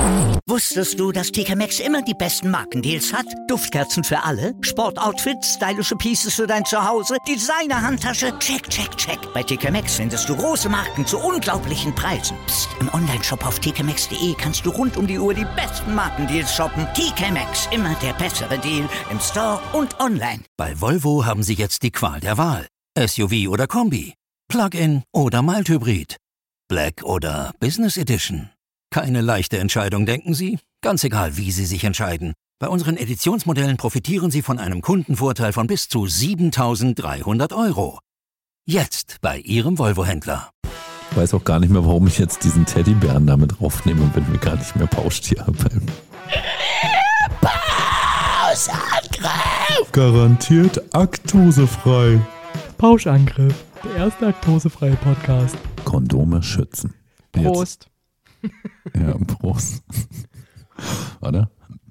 Wusstest du, dass TK Maxx immer die besten Markendeals hat? Duftkerzen für alle, Sportoutfits, stylische Pieces für dein Zuhause, Designer-Handtasche, check, check, check. Bei TK Maxx findest du große Marken zu unglaublichen Preisen. Psst. Im Onlineshop auf tkmaxx.de kannst du rund um die Uhr die besten Markendeals shoppen. TK Maxx, immer der bessere Deal im Store und online. Bei Volvo haben Sie jetzt die Qual der Wahl. SUV oder Kombi, Plug-in oder Mild-Hybrid, Black oder Business Edition. Keine leichte Entscheidung, denken Sie? Ganz egal, wie Sie sich entscheiden. Bei unseren Editionsmodellen profitieren Sie von einem Kundenvorteil von bis zu 7.300 €. Jetzt bei Ihrem Volvo-Händler. Ich weiß auch gar nicht mehr, warum ich jetzt diesen Teddybären damit draufnehme und bin mir gar nicht mehr Pauschtier beim Pauschangriff. Garantiert laktosefrei. Pauschangriff, der erste laktosefreie Podcast. Kondome schützen. Prost. Ja, Prost. Warte.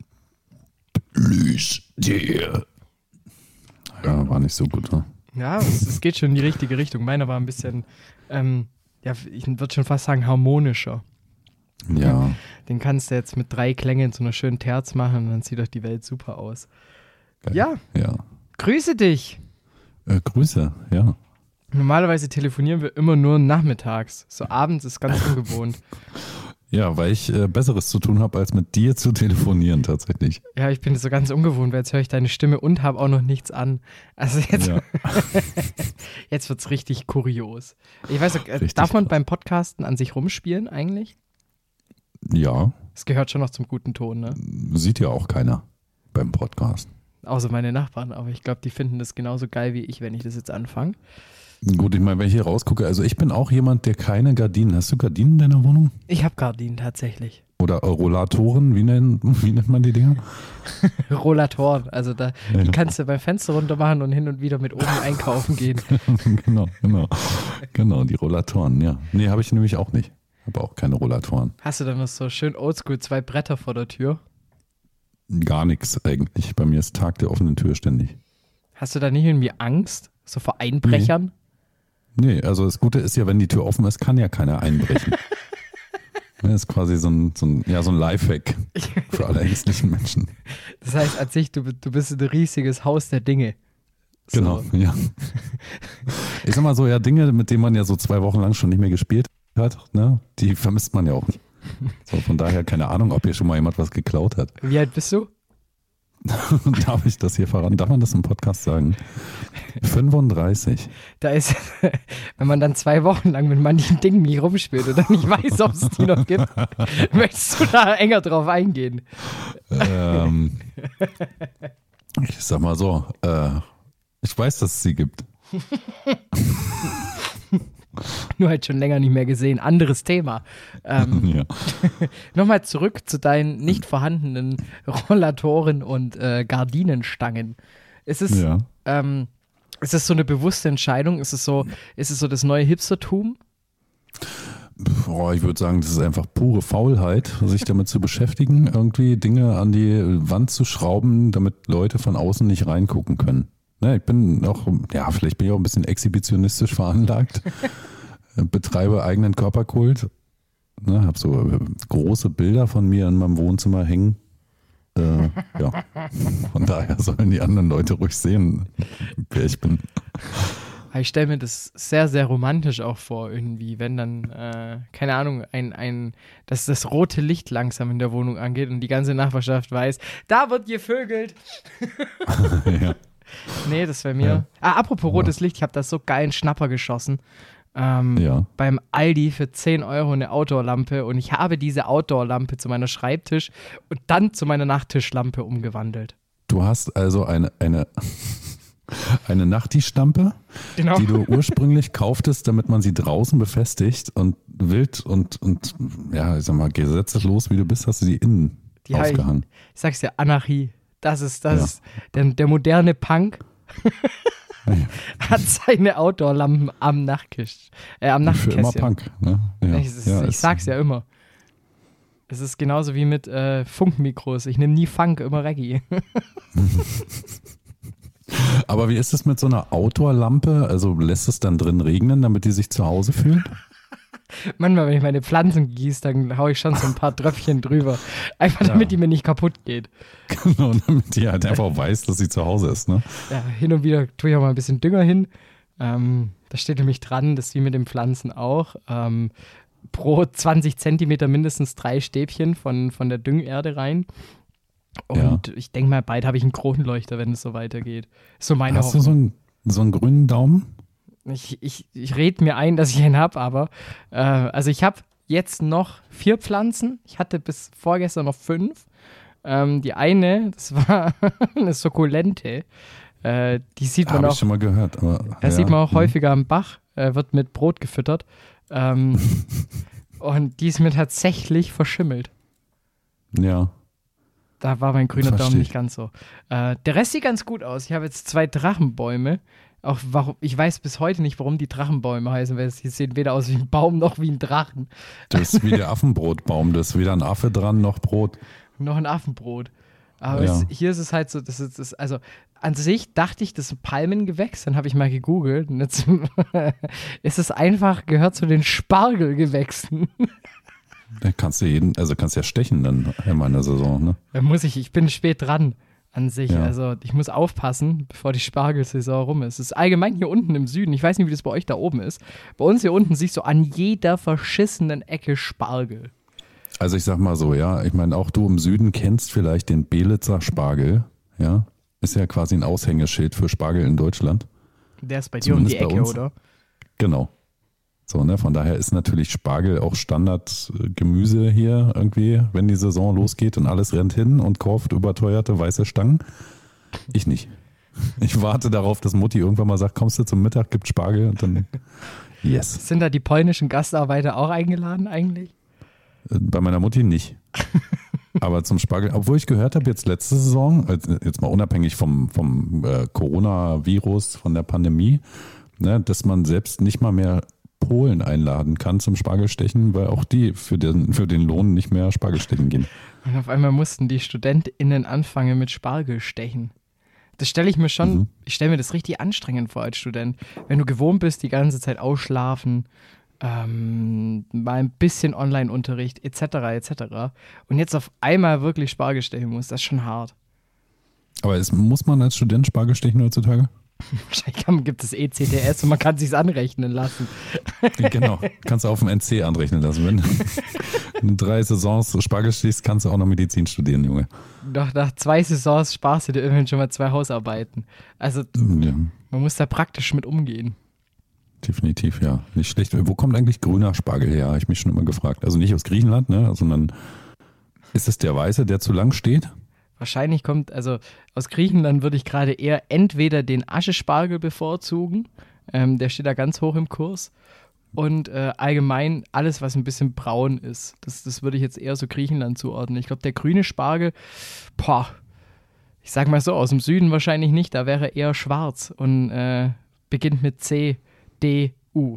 Plüschtier. Ja, war nicht so gut, ne? Ja, es geht schon in die richtige Richtung. Meiner war ein bisschen, ich würde schon fast sagen, harmonischer. Ja. Den kannst du jetzt mit 3 Klängen zu einer schönen Terz machen und dann sieht doch die Welt super aus. Geil. Ja. Grüße dich. Grüße, ja. Normalerweise telefonieren wir immer nur nachmittags. So abends ist ganz ungewohnt. Ja, weil ich Besseres zu tun habe, als mit dir zu telefonieren tatsächlich. Ja, ich bin so ganz ungewohnt, weil jetzt höre ich deine Stimme und habe auch noch nichts an. Also jetzt, jetzt wird es richtig kurios. Ich weiß nicht, darf man beim Podcasten an sich rumspielen eigentlich? Ja. Es gehört schon noch zum guten Ton, ne? Sieht ja auch keiner beim Podcast. Außer meine Nachbarn, aber ich glaube, die finden das genauso geil wie ich, wenn ich das jetzt anfange. Gut, ich meine, wenn ich hier rausgucke, also ich bin auch jemand, der keine Gardinen. Hast du Gardinen in deiner Wohnung? Ich habe Gardinen tatsächlich. Oder Rollatoren, wie nennt man die Dinger? Rollatoren, also die kannst du beim Fenster runter machen und hin und wieder mit oben einkaufen gehen. Genau, die Rollatoren, ja. Nee, habe ich nämlich auch nicht. Habe auch keine Rollatoren. Hast du dann noch so schön oldschool 2 Bretter vor der Tür? Gar nichts eigentlich. Bei mir ist Tag der offenen Tür ständig. Hast du da nicht irgendwie Angst? So vor Einbrechern? Nee, also das Gute ist ja, wenn die Tür offen ist, kann ja keiner einbrechen. Das ist quasi so ein Lifehack für alle ängstlichen Menschen. Das heißt an sich, du bist ein riesiges Haus der Dinge. So. Genau, ja. Ich sag mal so, ja, Dinge, mit denen man ja so 2 Wochen lang schon nicht mehr gespielt hat, ne, die vermisst man ja auch nicht. So, von daher keine Ahnung, ob hier schon mal jemand was geklaut hat. Wie alt bist du? Darf ich das hier verraten? Darf man das im Podcast sagen? 35. Da ist, wenn man dann 2 Wochen lang mit manchen Dingen nicht rumspielt oder nicht weiß, ob es die noch gibt, möchtest du da enger drauf eingehen? Ich sag mal so, ich weiß, dass es sie gibt. Nur halt schon länger nicht mehr gesehen. Anderes Thema. Nochmal zurück zu deinen nicht vorhandenen Rollatoren und Gardinenstangen. Ist es so eine bewusste Entscheidung? Ist es so das neue Hipstertum? Ich würde sagen, das ist einfach pure Faulheit, sich damit zu beschäftigen, irgendwie Dinge an die Wand zu schrauben, damit Leute von außen nicht reingucken können. Ja, ich bin auch, vielleicht bin ich auch ein bisschen exhibitionistisch veranlagt, betreibe eigenen Körperkult, habe so große Bilder von mir in meinem Wohnzimmer hängen. Von daher sollen die anderen Leute ruhig sehen, wer ich bin. Ich stelle mir das sehr, sehr romantisch auch vor, irgendwie, wenn dann, keine Ahnung, dass das rote Licht langsam in der Wohnung angeht und die ganze Nachbarschaft weiß, da wird gevögelt. Ja. Nee, das wäre mir. Apropos rotes Licht, ich habe da so geilen Schnapper geschossen. Beim Aldi für 10 € eine Outdoor-Lampe und ich habe diese Outdoor-Lampe zu meiner Schreibtisch- und dann zu meiner Nachttischlampe umgewandelt. Du hast also eine Nachti-Stampe, genau, die du ursprünglich kauftest, damit man sie draußen befestigt und wild und ich sag mal, gesetzeslos wie du bist, hast du sie innen aufgehangen. Ich sag's ja, Anarchie. Das ist der moderne Punk. Hat seine Outdoor-Lampen am Nachtkästchen. Für immer Punk. Ne? Ja. Ich sag's ja immer. Es ist genauso wie mit Funkmikros. Ich nehme nie Funk, immer Reggae. Aber wie ist es mit so einer Outdoor-Lampe? Also lässt es dann drin regnen, damit die sich zu Hause fühlen? Manchmal, wenn ich meine Pflanzen gieße, dann haue ich schon so ein paar Tröpfchen drüber. Einfach damit die mir nicht kaputt geht. Genau, damit die halt einfach weiß, dass sie zu Hause ist, ne? Ja, hin und wieder tue ich auch mal ein bisschen Dünger hin. Da steht nämlich dran, das ist wie mit den Pflanzen auch. Pro 20 Zentimeter mindestens 3 Stäbchen von der Düngerde rein. Und ich denke mal, bald habe ich einen Kronleuchter, wenn es so weitergeht. So meine Hast Hoffnung. du so einen grünen Daumen? Ich rede mir ein, dass ich einen habe, aber also ich habe jetzt noch 4 Pflanzen. Ich hatte bis vorgestern noch 5. Die eine, das war eine Sukkulente. Die sieht man auch. Habe ich schon mal gehört. Aber, sieht man auch häufiger am Bach. Wird mit Brot gefüttert. Und die ist mir tatsächlich verschimmelt. Ja. Da war mein grüner Daumen nicht ganz so. Der Rest sieht ganz gut aus. Ich habe jetzt 2 Drachenbäume. Auch warum, ich weiß bis heute nicht, warum die Drachenbäume heißen, weil sie sehen weder aus wie ein Baum noch wie ein Drachen. Das ist wie der Affenbrotbaum. Das ist weder ein Affe dran noch Brot. Noch ein Affenbrot. Aber hier ist es halt so, also an sich dachte ich, das ist ein Palmengewächs, dann habe ich mal gegoogelt und jetzt ist es einfach, gehört zu den Spargelgewächsen. Da kannst du ja stechen dann in meiner Saison, ne? Da ich bin spät dran an sich, also ich muss aufpassen, bevor die Spargelsaison rum ist. Es ist allgemein hier unten im Süden, ich weiß nicht, wie das bei euch da oben ist, bei uns hier unten siehst du an jeder verschissenen Ecke Spargel. Also ich sag mal so, ja, ich meine, auch du im Süden kennst vielleicht den Belitzer Spargel, ja, ist ja quasi ein Aushängeschild für Spargel in Deutschland. Der ist bei dir um die Ecke, oder? Genau. So, ne, von daher ist natürlich Spargel auch Standardgemüse hier irgendwie, wenn die Saison losgeht und alles rennt hin und kauft überteuerte weiße Stangen. Ich nicht. Ich warte darauf, dass Mutti irgendwann mal sagt, kommst du zum Mittag, gibt Spargel und dann yes. Sind da die polnischen Gastarbeiter auch eingeladen eigentlich? Bei meiner Mutti nicht. Aber zum Spargel, obwohl ich gehört habe, jetzt letzte Saison, jetzt mal unabhängig vom Coronavirus, von der Pandemie, ne, dass man selbst nicht mal mehr Polen einladen kann zum Spargelstechen, weil auch die für den Lohn nicht mehr Spargelstechen gehen. Und auf einmal mussten die StudentInnen anfangen mit Spargelstechen. Das stelle ich mir schon, ich stelle mir das richtig anstrengend vor als Student. Wenn du gewohnt bist, die ganze Zeit ausschlafen, mal ein bisschen Online-Unterricht etc. Und jetzt auf einmal wirklich Spargel stechen muss, das ist schon hart. Aber muss man als Student Spargel stechen heutzutage? Wahrscheinlich gibt es ECTS und man kann es sich anrechnen lassen. Genau, kannst du auf dem NC anrechnen lassen. Wenn du 3 Saisons Spargel stehst, kannst du auch noch Medizin studieren, Junge. Doch nach 2 Saisons sparst du dir immerhin schon mal 2 Hausarbeiten. Also man muss da praktisch mit umgehen. Definitiv, ja. Nicht schlecht. Wo kommt eigentlich grüner Spargel her? Habe ich mich schon immer gefragt. Also nicht aus Griechenland, ne, sondern ist es der weiße, der zu lang steht? Wahrscheinlich also aus Griechenland würde ich gerade eher entweder den Aschespargel bevorzugen, der steht da ganz hoch im Kurs, und allgemein alles, was ein bisschen braun ist. Das würde ich jetzt eher so Griechenland zuordnen. Ich glaube, der grüne Spargel, ich sag mal so, aus dem Süden wahrscheinlich nicht, da wäre eher schwarz und beginnt mit C, D, U.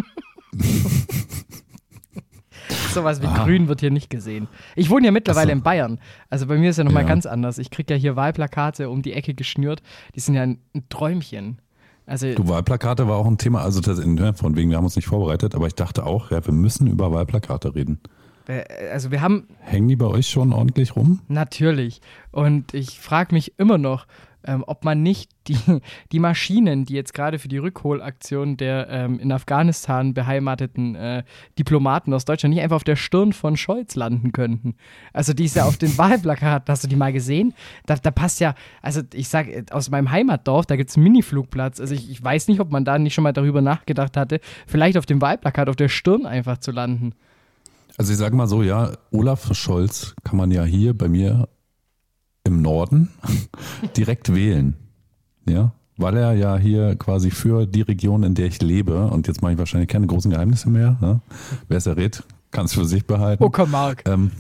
Sowas wie grün wird hier nicht gesehen. Ich wohne ja mittlerweile in Bayern. Also bei mir ist ja nochmal ganz anders. Ich kriege ja hier Wahlplakate um die Ecke geschnürt. Die sind ja ein Träumchen. Also, Wahlplakate war auch ein Thema, also von wegen, wir haben uns nicht vorbereitet, aber ich dachte auch, ja, wir müssen über Wahlplakate reden. Also wir haben... Hängen die bei euch schon ordentlich rum? Natürlich. Und ich frage mich immer noch, ob man nicht die Maschinen, die jetzt gerade für die Rückholaktion der in Afghanistan beheimateten Diplomaten aus Deutschland nicht einfach auf der Stirn von Scholz landen könnten. Also die ist ja auf den Wahlplakaten, hast du die mal gesehen? Da passt ja, also ich sage, aus meinem Heimatdorf, da gibt es einen Mini-Flugplatz. Also ich weiß nicht, ob man da nicht schon mal darüber nachgedacht hatte, vielleicht auf dem Wahlplakat auf der Stirn einfach zu landen. Also ich sage mal so, ja, Olaf Scholz kann man ja hier bei mir im Norden direkt wählen, ja, weil er ja hier quasi für die Region, in der ich lebe, und jetzt mache ich wahrscheinlich keine großen Geheimnisse mehr, ne? Wer es errät, kann es für sich behalten. Uckermark.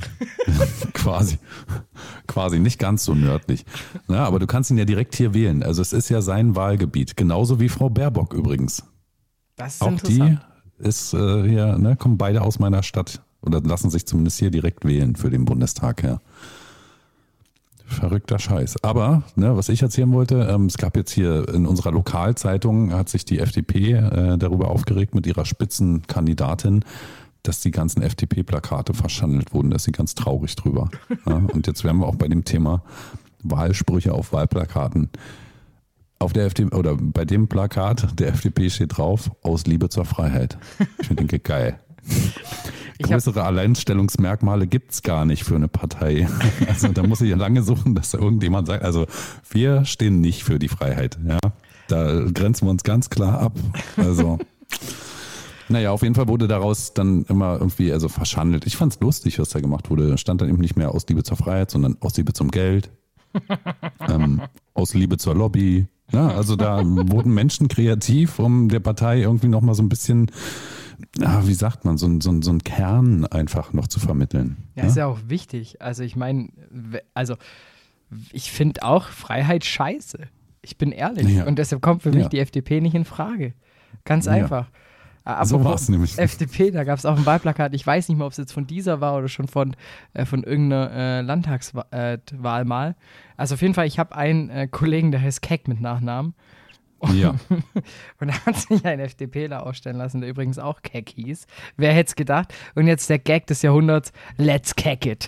Quasi nicht ganz so nördlich. Ja, aber du kannst ihn ja direkt hier wählen, also es ist ja sein Wahlgebiet, genauso wie Frau Baerbock übrigens. Das ist auch interessant. Die ist hier, ne, kommen beide aus meiner Stadt oder lassen sich zumindest hier direkt wählen für den Bundestag, ja. Verrückter Scheiß. Aber, ne, was ich erzählen wollte, es gab jetzt hier in unserer Lokalzeitung, hat sich die FDP darüber aufgeregt mit ihrer Spitzenkandidatin, dass die ganzen FDP-Plakate verschandelt wurden. Da ist sie ganz traurig drüber. Ja, und jetzt wären wir auch bei dem Thema Wahlsprüche auf Wahlplakaten. Auf der FDP, oder bei dem Plakat der FDP steht drauf, aus Liebe zur Freiheit. Ich denke, geil. Größere Alleinstellungsmerkmale gibt es gar nicht für eine Partei. Also da muss ich lange suchen, dass da irgendjemand sagt, also wir stehen nicht für die Freiheit. Ja? Da grenzen wir uns ganz klar ab. Also naja, auf jeden Fall wurde daraus dann immer irgendwie verschandelt. Ich fand es lustig, was da gemacht wurde. Da stand dann eben nicht mehr aus Liebe zur Freiheit, sondern aus Liebe zum Geld, aus Liebe zur Lobby. Ja, also da wurden Menschen kreativ, um der Partei irgendwie nochmal so ein bisschen, wie sagt man, so einen Kern einfach noch zu vermitteln. Ja, ist ja auch wichtig. Also ich meine, ich finde auch Freiheit scheiße. Ich bin ehrlich. Ja. Und deshalb kommt für mich die FDP nicht in Frage. Ganz einfach. So war es nämlich. FDP, da gab es auch ein Wahlplakat. Ich weiß nicht mehr, ob es jetzt von dieser war oder schon von irgendeiner Landtagswahl mal. Also auf jeden Fall, ich habe einen Kollegen, der heißt Keck mit Nachnamen. Ja. Und da hat sich ein FDPler aufstellen lassen, der übrigens auch Keck hieß. Wer hätte es gedacht? Und jetzt der Gag des Jahrhunderts, let's keck it.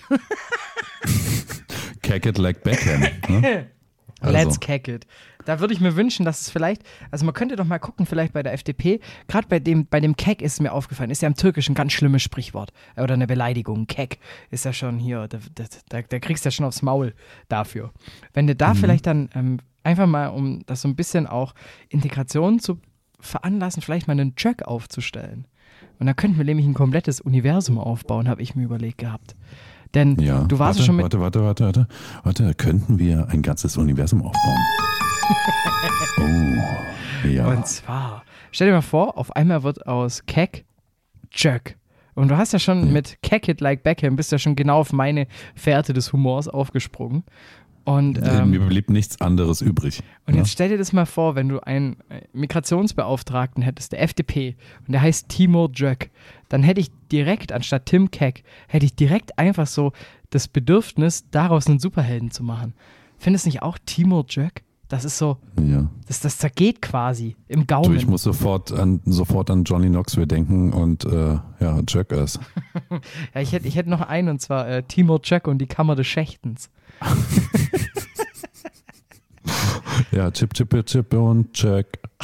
Keck it like Beckham. Ne? Let's keck it. Da würde ich mir wünschen, dass es vielleicht, also man könnte doch mal gucken, vielleicht bei der FDP, gerade bei dem Keck ist mir aufgefallen, ist ja im Türkischen ein ganz schlimmes Sprichwort oder eine Beleidigung. Keck ist ja schon hier, da kriegst du ja schon aufs Maul dafür. Wenn du da vielleicht dann einfach mal, um das so ein bisschen auch Integration zu veranlassen, vielleicht mal einen Track aufzustellen. Und da könnten wir nämlich ein komplettes Universum aufbauen, habe ich mir überlegt gehabt. Denn du warst schon mit... Warte, könnten wir ein ganzes Universum aufbauen? Oh, ja. Und zwar, stell dir mal vor, auf einmal wird aus Keck Jack. Und du hast ja schon mit Keck it like Beckham, bist ja schon genau auf meine Fährte des Humors aufgesprungen. Und, mir blieb nichts anderes übrig. Und jetzt stell dir das mal vor, wenn du einen Migrationsbeauftragten hättest, der FDP, und der heißt Timur Jack, dann hätte ich direkt, anstatt Tim Keck, hätte ich direkt einfach so das Bedürfnis, daraus einen Superhelden zu machen. Findest du nicht auch Timur Jack? Das ist so, das zergeht quasi im Gaumen. Ich muss sofort an Johnny Knoxville denken und Jackass. Ja, ich hätte noch einen, und zwar Timur Jack und die Kammer des Schächtens. Ja, Chip und Jack.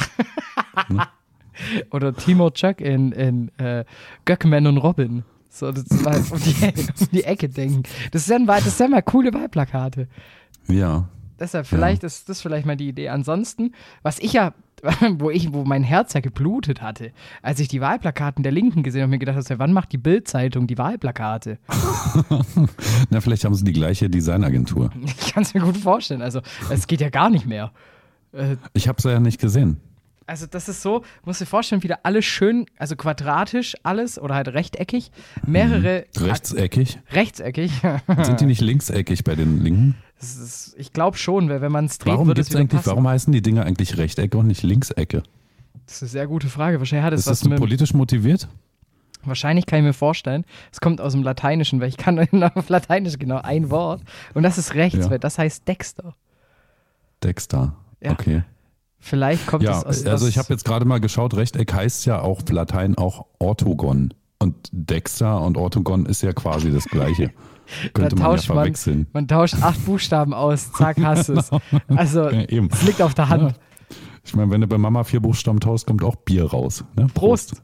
Oder Timur Jack in Göckman und Robin. So, das mal um die Ecke denken. Das sind mal coole Wahlplakate. Ja. Deshalb, vielleicht ist das vielleicht mal die Idee. Ansonsten, was ich ja, wo mein Herz ja geblutet hatte, als ich die Wahlplakaten der Linken gesehen habe, mir gedacht habe, wann macht die Bild-Zeitung die Wahlplakate? Na, vielleicht haben sie die gleiche Designagentur. Ich kann es mir gut vorstellen. Also, es geht ja gar nicht mehr. Ich habe es ja nicht gesehen. Also das ist so, musst dir vorstellen, wieder alles schön, also quadratisch alles oder halt rechteckig, mehrere... Rechtseckig? Rechteckig. Sind die nicht linkseckig bei den Linken? Ich glaube schon, weil wenn man es dreht, würde es wieder passen. Warum heißen die Dinger eigentlich Rechtecke und nicht Linksecke? Das ist eine sehr gute Frage. Wahrscheinlich hat es was mit... Ist das politisch motiviert? Wahrscheinlich kann ich mir vorstellen, es kommt aus dem Lateinischen, weil ich kann auf Lateinisch genau ein Wort und das ist rechts, weil das heißt Dexter. Dexter, okay. Vielleicht kommt es aus... Also ich habe jetzt gerade mal geschaut, Rechteck heißt ja auf Latein auch Orthogon. Und Dexter und Orthogon ist ja quasi das Gleiche. Könnte man ja verwechseln. Man tauscht 8 Buchstaben aus, zack, hast es. Also es liegt auf der Hand. Ja. Ich meine, wenn du bei Mama 4 Buchstaben tauschst, kommt auch Bier raus. Ne? Prost.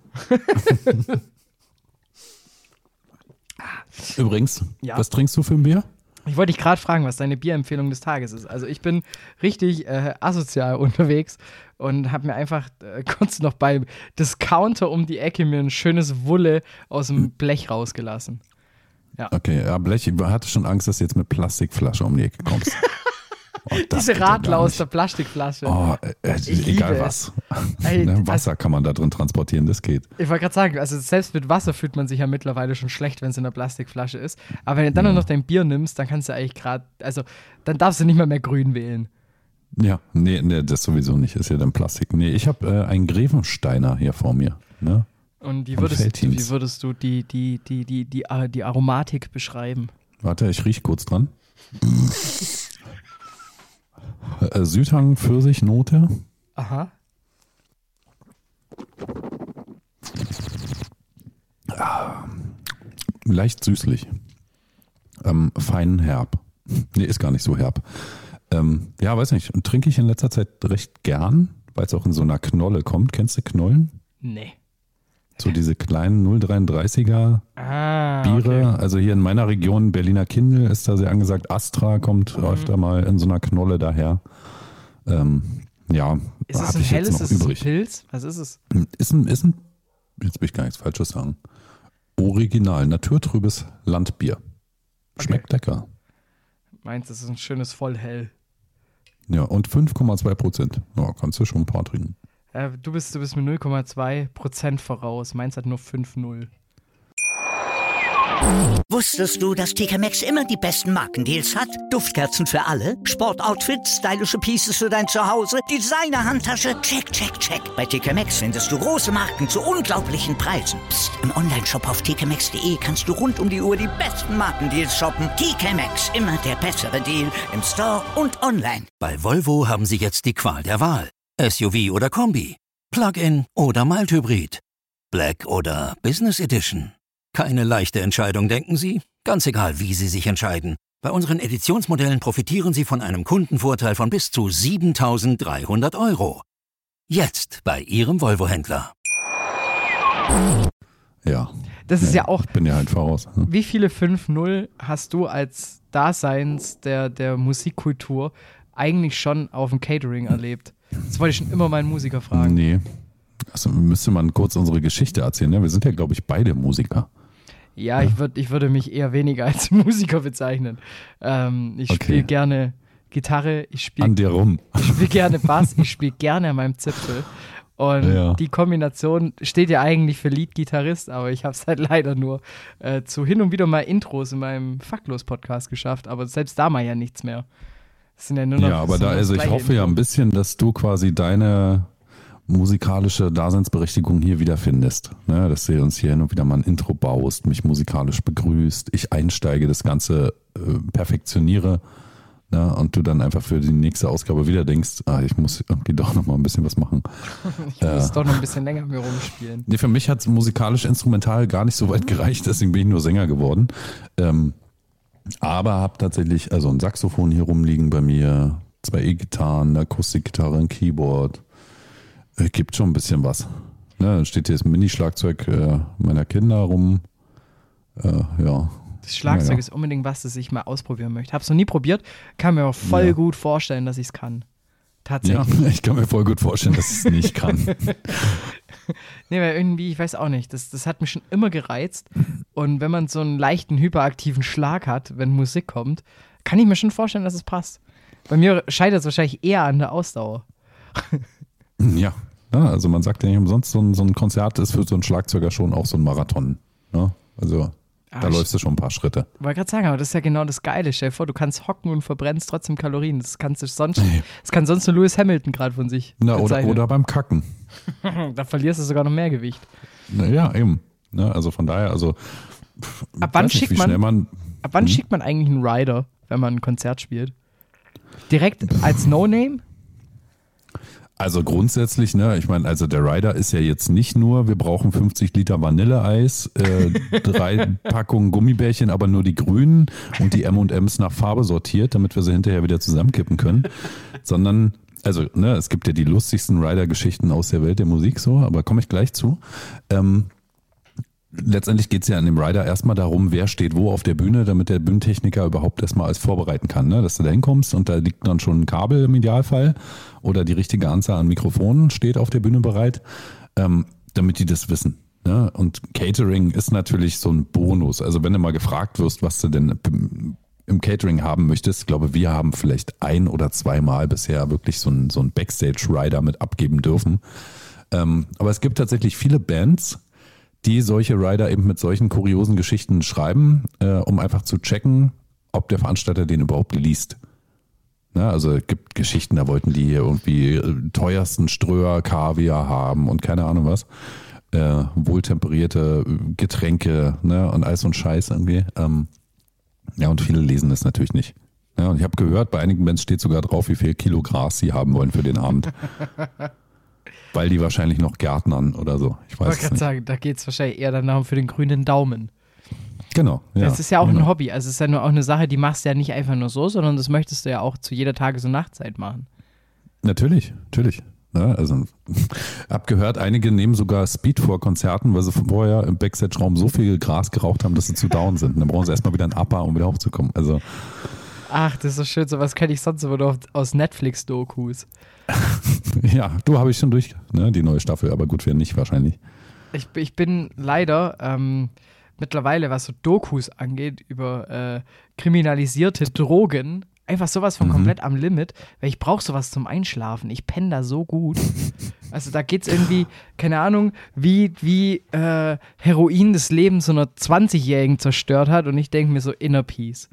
Übrigens, was trinkst du für ein Bier? Ich wollte dich gerade fragen, was deine Bierempfehlung des Tages ist. Also ich bin richtig asozial unterwegs und habe mir einfach kurz noch beim Discounter um die Ecke mir ein schönes Wulle aus dem Blech rausgelassen. Ja. Okay, ja, Blech, ich hatte schon Angst, dass du jetzt mit Plastikflasche um die Ecke kommst. Oh, diese Radler aus der Plastikflasche. Oh, egal was. Wasser kann man da drin transportieren, das geht. Ich wollte gerade sagen, also selbst mit Wasser fühlt man sich ja mittlerweile schon schlecht, wenn es in der Plastikflasche ist. Aber wenn du dann noch dein Bier nimmst, dann kannst du eigentlich gerade, also dann darfst du nicht mehr grün wählen. Ja, nee, das sowieso nicht, ist ja dann Plastik. Nee, ich habe einen Grevensteiner hier vor mir. Ne? Und wie würdest du die Aromatik beschreiben? Warte, ich rieche kurz dran. Südhang, Pfirsichnote. Aha. leicht süßlich. Fein herb. Nee, ist gar nicht so herb. Ja, weiß nicht. Und trinke ich in letzter Zeit recht gern, weil es auch in so einer Knolle kommt. Kennst du Knollen? Nee. So diese kleinen 0,33er Biere. Okay. Also hier in meiner Region, Berliner Kindl, ist da sehr angesagt. Astra kommt öfter mal in so einer Knolle daher. Ja, ist es ein helles, ist es ein Pilz? Was ist es? Ist ein, jetzt will ich gar nichts Falsches sagen. Original, naturtrübes Landbier. Schmeckt lecker. Meins ist ein schönes Vollhell. Ja, und 5,2%. Ja, kannst du schon ein paar trinken. Du bist mit 0,2% voraus. Meins hat nur 5,0. Wusstest du, dass TK Maxx immer die besten Markendeals hat? Duftkerzen für alle, Sportoutfits, stylische Pieces für dein Zuhause, Designer-Handtasche, check, check, check. Bei TK Maxx findest du große Marken zu unglaublichen Preisen. Psst. Im Onlineshop auf tkmaxx.de kannst du rund um die Uhr die besten Markendeals shoppen. TK Maxx, immer der bessere Deal im Store und online. Bei Volvo haben Sie jetzt die Qual der Wahl. SUV oder Kombi, Plug-in oder Mild-Hybrid, Black oder Business Edition. Keine leichte Entscheidung, denken Sie? Ganz egal, wie Sie sich entscheiden. Bei unseren Editionsmodellen profitieren Sie von einem Kundenvorteil von bis zu 7.300 €. Jetzt bei Ihrem Volvo-Händler. Ja. Das ist ja auch. Ich bin ja halt voraus. Ne? Wie viele 5-0 hast du als Daseins der Musikkultur eigentlich schon auf dem Catering erlebt? Das wollte ich schon immer meinen Musiker fragen. Nee. Also müsste man kurz unsere Geschichte erzählen. Ne? Wir sind ja, glaube ich, beide Musiker. Ja, ich würde mich eher weniger als Musiker bezeichnen. Ich spiele gerne Gitarre, ich spiele gerne Bass, ich spiele gerne an meinem Zipfel. Und die Kombination steht ja eigentlich für Lead-Gitarrist, aber ich habe es halt leider nur zu hin und wieder mal Intros in meinem Faktlos-Podcast geschafft, aber selbst da mal ja nichts mehr. Das sind ja nur noch aber da, also ich hoffe ja ein bisschen, dass du quasi deine musikalische Daseinsberechtigung hier wiederfindest. Ne? Dass du uns hier hin und wieder mal ein Intro baust, mich musikalisch begrüßt, ich einsteige, das Ganze perfektioniere, ne? Und du dann einfach für die nächste Ausgabe wieder denkst, ich muss irgendwie doch noch mal ein bisschen was machen. Ich muss doch noch ein bisschen länger mit mir rumspielen. Nee, für mich hat es musikalisch instrumental gar nicht so weit gereicht, deswegen bin ich nur Sänger geworden. Aber habe tatsächlich also ein Saxophon hier rumliegen bei mir, 2 E-Gitarren, eine Akustikgitarre, ein Keyboard. Gibt schon ein bisschen was. Ne, dann steht hier das Mini-Schlagzeug meiner Kinder rum. Das Schlagzeug ist unbedingt was, das ich mal ausprobieren möchte. Hab's noch nie probiert, kann mir auch voll gut vorstellen, dass ich es kann. Tatsächlich. Ja, ich kann mir voll gut vorstellen, dass ich es nicht kann. Nee, weil irgendwie, ich weiß auch nicht, das hat mich schon immer gereizt. Und wenn man so einen leichten, hyperaktiven Schlag hat, wenn Musik kommt, kann ich mir schon vorstellen, dass es passt. Bei mir scheitert es wahrscheinlich eher an der Ausdauer. Ja, also man sagt ja nicht umsonst, so ein Konzert ist für so einen Schlagzeuger schon auch so ein Marathon. Ne? Also da läufst du schon ein paar Schritte. Ich wollte gerade sagen, aber das ist ja genau das Geile. Stell dir vor, du kannst hocken und verbrennst trotzdem Kalorien. Das kann sonst nur Lewis Hamilton gerade von sich bezeichnen. Oder beim Kacken. Da verlierst du sogar noch mehr Gewicht. Ja, eben. Ne? Also von daher, ab wann schickt man eigentlich einen Rider, wenn man ein Konzert spielt? Direkt als No-Name? Also grundsätzlich, ne, ich meine, also der Rider ist ja jetzt nicht nur, wir brauchen 50 Liter Vanilleeis, 3 Packungen Gummibärchen, aber nur die grünen und die M&M's nach Farbe sortiert, damit wir sie hinterher wieder zusammenkippen können, sondern, also, ne, es gibt ja die lustigsten Rider-Geschichten aus der Welt der Musik so, aber komme ich gleich zu. Letztendlich geht es ja an dem Rider erstmal darum, wer steht wo auf der Bühne, damit der Bühnentechniker überhaupt erstmal alles vorbereiten kann. Ne? Dass du da hinkommst und da liegt dann schon ein Kabel im Idealfall oder die richtige Anzahl an Mikrofonen steht auf der Bühne bereit, damit die das wissen. Ne? Und Catering ist natürlich so ein Bonus. Also wenn du mal gefragt wirst, was du denn im Catering haben möchtest, ich glaube, wir haben vielleicht 1 oder 2 Mal bisher wirklich so ein Backstage-Rider mit abgeben dürfen. Aber es gibt tatsächlich viele Bands, die solche Rider eben mit solchen kuriosen Geschichten schreiben, um einfach zu checken, ob der Veranstalter den überhaupt liest. Na, also es gibt Geschichten, da wollten die hier irgendwie teuersten Ströer, Kaviar haben und keine Ahnung was. Wohltemperierte Getränke, ne, und all so ein Scheiß irgendwie. Ja, und viele lesen das natürlich nicht. Ja, und ich habe gehört, bei einigen Bands steht sogar drauf, wie viel Kilo Gras sie haben wollen für den Abend. Weil die wahrscheinlich noch gärtnern oder so. Ich wollte gerade sagen, da geht es wahrscheinlich eher danach für den grünen Daumen. Genau. Ja, das ist ja auch ein Hobby. Also es ist ja nur auch eine Sache, die machst du ja nicht einfach nur so, sondern das möchtest du ja auch zu jeder Tages- und Nachtzeit machen. Natürlich. Ja, also, hab gehört, einige nehmen sogar Speed vor Konzerten, weil sie vorher im Backstage-Raum so viel Gras geraucht haben, dass sie zu down sind. Und dann brauchen sie erstmal wieder einen Upper, um wieder hochzukommen. Also. Ach, das ist so schön. Sowas kenne ich sonst immer nur aus Netflix-Dokus. Ja, habe ich schon durch, ne, die neue Staffel, aber gut, wir nicht wahrscheinlich. Ich bin leider mittlerweile, was so Dokus angeht, über kriminalisierte Drogen, einfach sowas von komplett am Limit, weil ich brauche sowas zum Einschlafen. Ich penne da so gut. Also da geht's irgendwie, keine Ahnung, wie Heroin das Leben so einer 20-Jährigen zerstört hat und ich denke mir so, Inner Peace.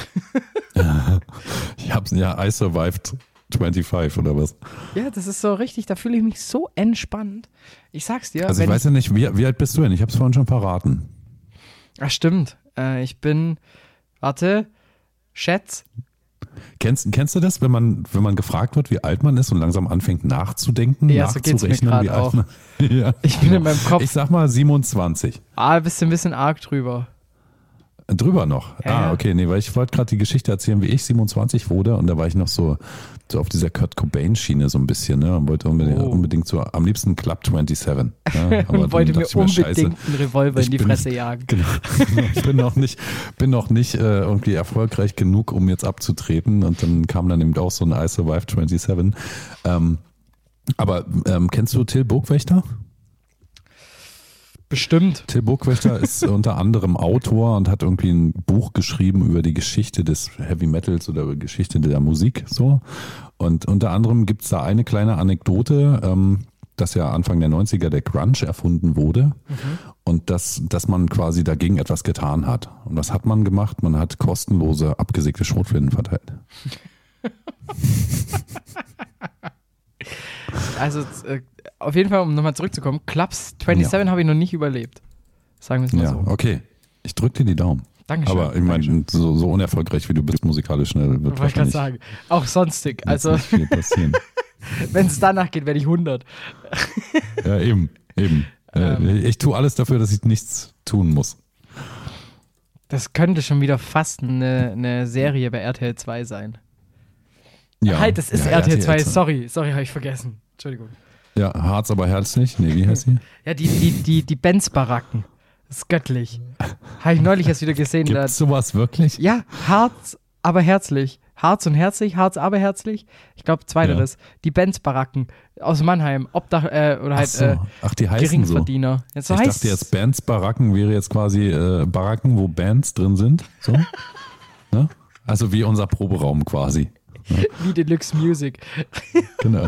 Ich hab's ja, I survived 25 oder was? Ja, das ist so richtig, da fühle ich mich so entspannt. Ich sag's dir. Also ich weiß ja nicht, wie alt bist du denn? Ich hab's vorhin schon verraten. Ach stimmt, ich bin, schätz. Kennst du das, wenn man gefragt wird, wie alt man ist und langsam anfängt nachzudenken, ja, nachzurechnen, so wie alt man ist? Ja, ich bin in meinem Kopf. Ich sag mal 27. Bist du ein bisschen arg drüber. Drüber noch? Ja. Okay, nee, weil ich wollte gerade die Geschichte erzählen, wie ich 27 wurde und da war ich noch so auf dieser Kurt Cobain-Schiene so ein bisschen, ne, und wollte unbedingt so, am liebsten Club 27. Ne, und wollte mir unbedingt einen Revolver in die Fresse jagen. Genau, ich bin noch nicht irgendwie erfolgreich genug, um jetzt abzutreten und dann kam dann eben auch so ein I Survived 27. Aber kennst du Till Burgwächter? Bestimmt. Till Burgwächter ist unter anderem Autor und hat irgendwie ein Buch geschrieben über die Geschichte des Heavy Metals oder über die Geschichte der Musik. So. Und unter anderem gibt es da eine kleine Anekdote, dass ja Anfang der 90er der Grunge erfunden wurde und dass man quasi dagegen etwas getan hat. Und was hat man gemacht? Man hat kostenlose abgesägte Schrotflinten verteilt. Also auf jeden Fall, um nochmal zurückzukommen, Clubs 27 habe ich noch nicht überlebt. Sagen wir es mal so. Ja, okay. Ich drücke dir die Daumen. Dankeschön. Aber ich meine, so unerfolgreich wie du bist musikalisch schnell wird wahrscheinlich. Wollte ich gerade sagen. Auch sonstig. Also nicht viel passieren. Wenn es danach geht, werde ich 100. Ja, eben. Ich tue alles dafür, dass ich nichts tun muss. Das könnte schon wieder fast eine Serie bei RTL 2 sein. Ja, halt, das ist ja, RTL 2. Sorry, habe ich vergessen. Entschuldigung. Ja, Harz aber herzlich. Nee, wie heißt die? Ja, die Benz-Baracken. Das ist göttlich. Habe ich neulich erst wieder gesehen. Gibt's sowas wirklich? Ja, Harz aber herzlich. Harz und herzlich, Harz aber herzlich. Ich glaube, zweiteres. Ja. Die Benz-Baracken aus Mannheim. Obdach, oder halt die heißen Geringverdiener. So. Ich dachte jetzt, Bands-Baracken wäre jetzt quasi Baracken, wo Bands drin sind. So. Ne? Also wie unser Proberaum quasi. Wie Deluxe Music. Genau.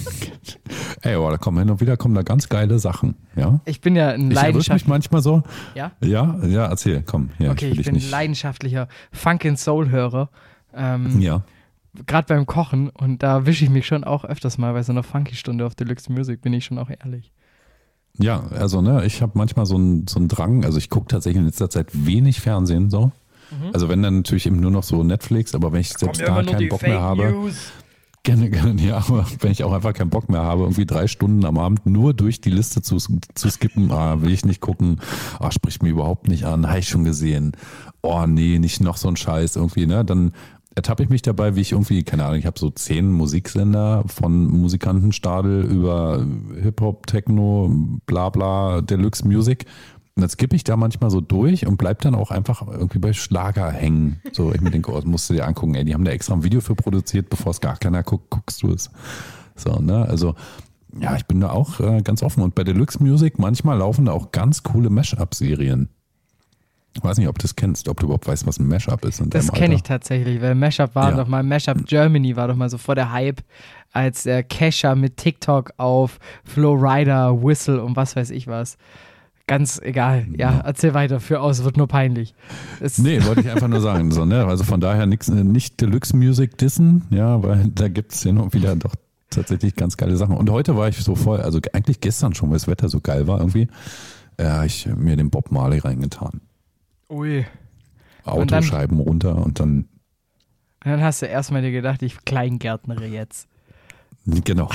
Ey, aber da kommen hin und wieder da ganz geile Sachen. Ja? Ich bin ja ein leidenschaftlicher. Ich mich manchmal so. Ja? Ja, erzähl, komm. Ja, okay, ich bin ein leidenschaftlicher Funk- and Soul-Hörer. Ja. Gerade beim Kochen und da wische ich mich schon auch öfters mal bei so einer Funky-Stunde auf Deluxe Music, bin ich schon auch ehrlich. Ja, also ich habe manchmal so einen Drang, also ich gucke tatsächlich in letzter Zeit wenig Fernsehen so. Also wenn dann natürlich eben nur noch so Netflix, aber wenn ich selbst da keinen Bock mehr habe, gerne, ja, aber wenn ich auch einfach keinen Bock mehr habe, irgendwie 3 Stunden am Abend nur durch die Liste zu skippen, will ich nicht gucken, spricht mir überhaupt nicht an, habe ich schon gesehen, nee, nicht noch so ein Scheiß irgendwie, ne, dann ertappe ich mich dabei, wie ich irgendwie, keine Ahnung, ich habe so 10 Musiksender von Musikantenstadel über Hip-Hop, Techno, bla bla, Deluxe Music. Und dann skippe ich da manchmal so durch und bleib dann auch einfach irgendwie bei Schlager hängen. So, ich mir denke, das musst du dir angucken, ey, die haben da extra ein Video für produziert, bevor es gar keiner guckt, guckst du es. So, ne, also, ja, ich bin da auch ganz offen. Und bei Deluxe Music, manchmal laufen da auch ganz coole Mashup-Serien. Ich weiß nicht, ob du das kennst, ob du überhaupt weißt, was ein Mashup ist. Das kenne ich tatsächlich, weil Mashup war doch mal, Mashup Germany war doch mal so vor der Hype, als Kesha mit TikTok auf Flowrider, Whistle und was weiß ich was. Ganz egal. Ja, erzähl weiter. Für aus, wird nur peinlich. Nee, wollte ich einfach nur sagen. So, ne? Also von daher nicht Deluxe Music dissen, ja, weil da gibt es hin und wieder doch tatsächlich ganz geile Sachen. Und heute war ich so voll, also eigentlich gestern schon, weil das Wetter so geil war irgendwie, ich mir den Bob Marley reingetan. Ui. Autoscheiben runter und dann. Und dann hast du erstmal dir gedacht, ich kleingärtnere jetzt. Genau.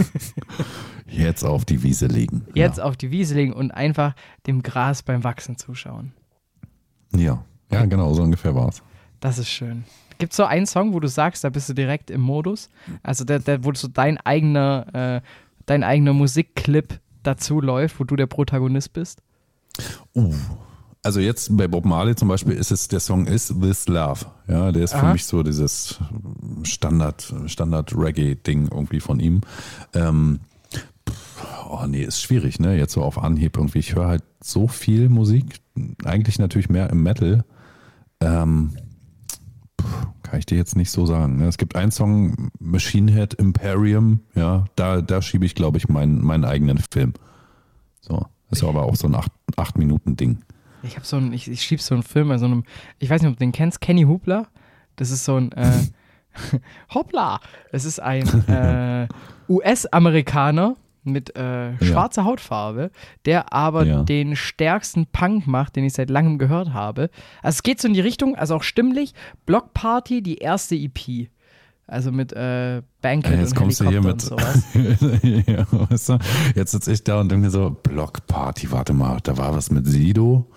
Jetzt auf die Wiese legen. Jetzt auf die Wiese legen und einfach dem Gras beim Wachsen zuschauen. Ja, genau, so ungefähr war es. Das ist schön. Gibt es so einen Song, wo du sagst, da bist du direkt im Modus? Also wo so dein eigener Musikclip dazu läuft, wo du der Protagonist bist? Also jetzt bei Bob Marley zum Beispiel der Song Is This Love. Ja, der ist für mich so dieses Standard-Reggae-Ding irgendwie von ihm. Ist schwierig, ne? Jetzt so auf Anhieb irgendwie. Ich höre halt so viel Musik, eigentlich natürlich mehr im Metal. Kann ich dir jetzt nicht so sagen. Es gibt einen Song, Machine Head Imperium, ja, da schiebe ich, glaube ich, meinen eigenen Film. So, ist aber auch so ein 8-Minuten-Ding. Ich schiebe so einen Film bei so einem, ich weiß nicht, ob du den kennst, Kenny Hoopla. Das ist so ein, Hoppla! Das ist ein US-Amerikaner mit schwarzer Hautfarbe, der aber den stärksten Punk macht, den ich seit langem gehört habe. Also es geht so in die Richtung, also auch stimmlich, Block Party, die erste EP. Also mit Banquet jetzt und kommst Helikopter du hier und sowas. ja, weißt du, jetzt sitze ich da und denke mir so, Block Party, warte mal, da war was mit Sido.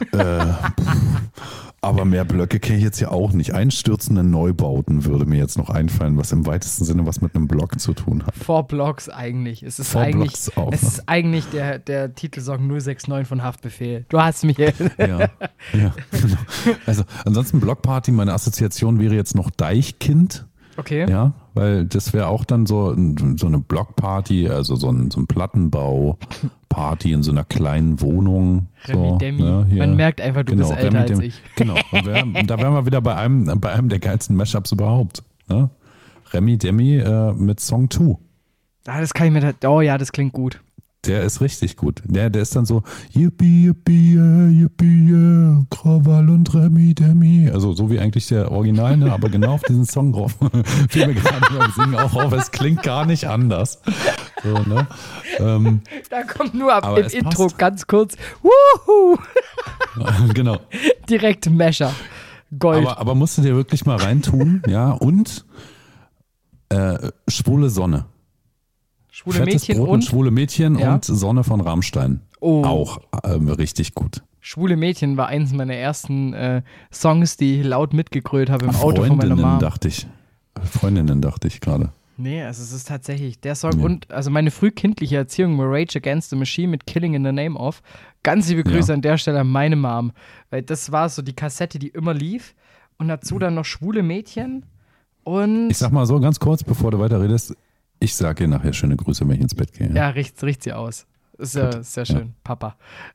Aber mehr Blöcke kenne ich jetzt ja auch nicht. Einstürzende Neubauten würde mir jetzt noch einfallen, was im weitesten Sinne was mit einem Block zu tun hat. 4 Blocks eigentlich. Es ist eigentlich der Titelsong 069 von Haftbefehl. Du hast mich hier. Ja, genau. Also ansonsten Block Party, meine Assoziation wäre jetzt noch Deichkind. Okay. Ja, weil das wäre auch dann so eine Blockparty, also so ein Plattenbau-Party in so einer kleinen Wohnung. Remi Demi. Ne, man merkt einfach, du bist älter als ich. Genau. Und da wären wir wieder bei einem der geilsten Mashups überhaupt. Ne? Remi Demi mit Song 2. Das kann ich mir das klingt gut. Der ist richtig gut. Der ist dann so Yippie, Yippie, Yippie, Krawall und Remi Demi. Also so wie eigentlich der Original, ne? Aber genau auf diesen Song drauf. Fiel mir gerade beim Singen auch auf. Es klingt gar nicht anders. So, ne? Da kommt nur im Intro passt. Ganz kurz. Wuhu! Genau. Direkt Mesher. Gold. Aber musst du dir wirklich mal reintun, ja? Und Schwule Sonne. Schwule Mädchen und Schwule Mädchen und Sonne von Rammstein. Auch richtig gut. Schwule Mädchen war eins meiner ersten Songs, die ich laut mitgegrölt habe im Auto von meiner Mama. Freundinnen dachte ich gerade. Nee, also es ist tatsächlich der Song und also meine frühkindliche Erziehung Rage Against the Machine mit Killing in the Name of. Ganz liebe Grüße an der Stelle an meine Mom, weil das war so die Kassette, die immer lief und dazu dann noch Schwule Mädchen und... Ich sag mal so ganz kurz, bevor du weiterredest, ich sage dir nachher schöne Grüße, wenn ich ins Bett gehe. Ja, riecht sie aus. Ist ja sehr schön, Papa.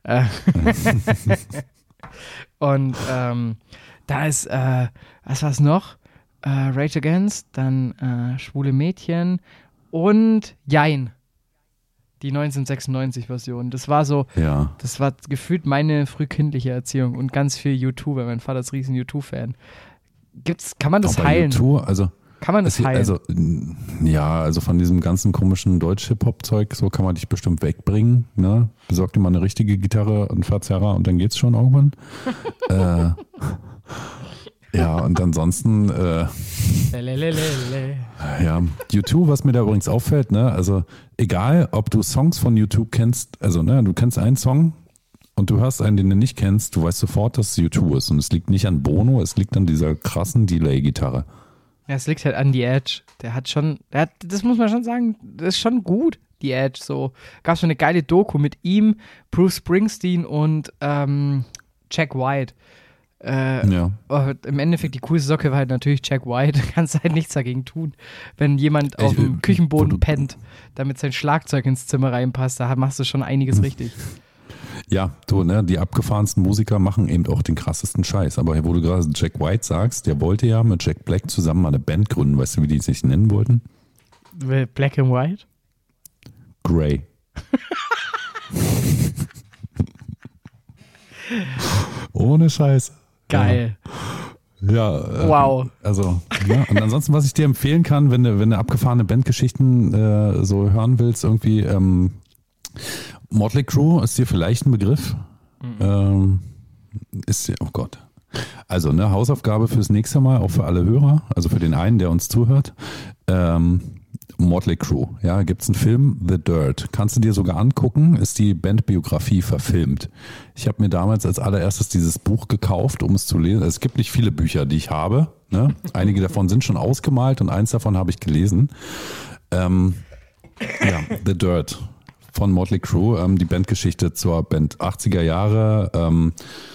Und da ist, was war's noch? Rage Against, dann Schwule Mädchen und Jein. Die 1996-Version. Das war so, das war gefühlt meine frühkindliche Erziehung und ganz viel U2, weil mein Vater ist riesen U2-Fan. Kann man das heilen? U2, kann man das heilen? Also von diesem ganzen komischen Deutsch-Hip-Hop-Zeug, so kann man dich bestimmt wegbringen. Ne? Besorg dir mal eine richtige Gitarre, einen Verzerrer und dann geht's schon irgendwann. Ja, und ansonsten U2, was mir da übrigens auffällt, ne, also egal, ob du Songs von U2 kennst, also ne, du kennst einen Song und du hörst einen, den du nicht kennst, du weißt sofort, dass es U2 ist und es liegt nicht an Bono, es liegt an dieser krassen Delay-Gitarre. Ja, es liegt halt an The Edge. Das muss man schon sagen, das ist schon gut, The Edge, so. Gab schon eine geile Doku mit ihm, Bruce Springsteen und Jack White. Im Endeffekt die coolste Socke war halt natürlich Jack White. Du kannst halt nichts dagegen tun. Wenn jemand auf dem Küchenboden pennt, damit sein Schlagzeug ins Zimmer reinpasst, da machst du schon einiges richtig. Ja, die abgefahrensten Musiker machen eben auch den krassesten Scheiß. Aber wo du gerade Jack White sagst, der wollte ja mit Jack Black zusammen mal eine Band gründen. Weißt du, wie die sich nennen wollten? Black and White? Grey. Ohne Scheiß. Geil. Ja. Wow. Also, ja. Und ansonsten, was ich dir empfehlen kann, wenn du abgefahrene Bandgeschichten so hören willst, irgendwie Motley Crue ist dir vielleicht ein Begriff. Oh Gott. Also, ne, Hausaufgabe fürs nächste Mal, auch für alle Hörer, also für den einen, der uns zuhört. Motley Crue, ja, gibt's einen Film, The Dirt. Kannst du dir sogar angucken, ist die Bandbiografie verfilmt. Ich habe mir damals als allererstes dieses Buch gekauft, um es zu lesen. Es gibt nicht viele Bücher, die ich habe. Ne? Einige davon sind schon ausgemalt und eins davon habe ich gelesen. The Dirt von Motley Crue, die Bandgeschichte zur Band 80er Jahre.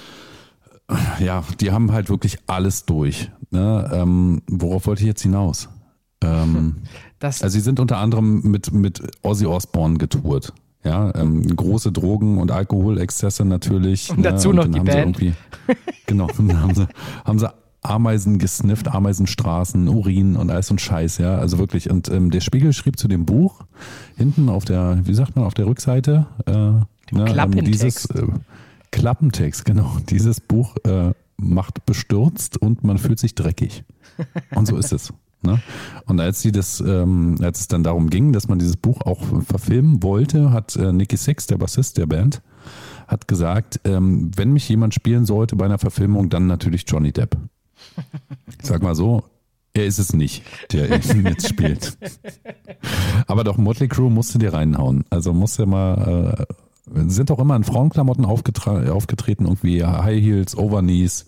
Die haben halt wirklich alles durch. Ne? Worauf wollte ich jetzt hinaus? Also sie sind unter anderem mit Ozzy Osbourne getourt. Ja, große Drogen- und Alkoholexzesse natürlich. Und dazu noch die Band. Genau, dann haben sie Ameisen gesnifft, Ameisenstraßen, Urin und alles so ein Scheiß, ja, also wirklich. Und der Spiegel schrieb zu dem Buch hinten auf der, wie sagt man, auf der Rückseite, Klappentext. Klappentext, genau. Dieses Buch macht bestürzt und man fühlt sich dreckig. Und so ist es. Ne? Und als es dann darum ging, dass man dieses Buch auch verfilmen wollte, hat Nicky Sixx, der Bassist der Band, hat gesagt, wenn mich jemand spielen sollte bei einer Verfilmung, dann natürlich Johnny Depp. Ich sag mal so, er ist es nicht, der ihn jetzt spielt. Aber doch, Motley Crue musste dir reinhauen. Also musste mal, sind auch immer in Frauenklamotten aufgetreten, irgendwie High Heels, Overknees,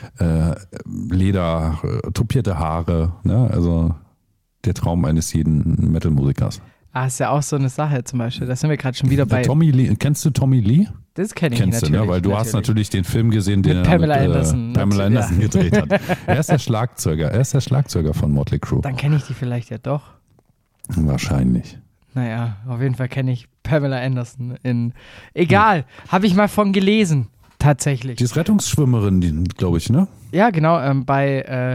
Leder, topierte Haare, ne? Also der Traum eines jeden Metal-Musikers. Ist ja auch so eine Sache zum Beispiel. Da sind wir gerade schon wieder bei... Tommy Lee, kennst du Tommy Lee? Das kenne ich natürlich. Kennst du, ne? Weil du hast natürlich den Film gesehen, den Pamela Anderson gedreht hat. Er ist der Schlagzeuger von Motley Crue. Dann kenne ich die vielleicht ja doch. Wahrscheinlich. Naja, auf jeden Fall kenne ich Pamela Anderson in... Egal, habe ich mal von gelesen, tatsächlich. Die ist Rettungsschwimmerin, glaube ich, ne? Ja, genau, bei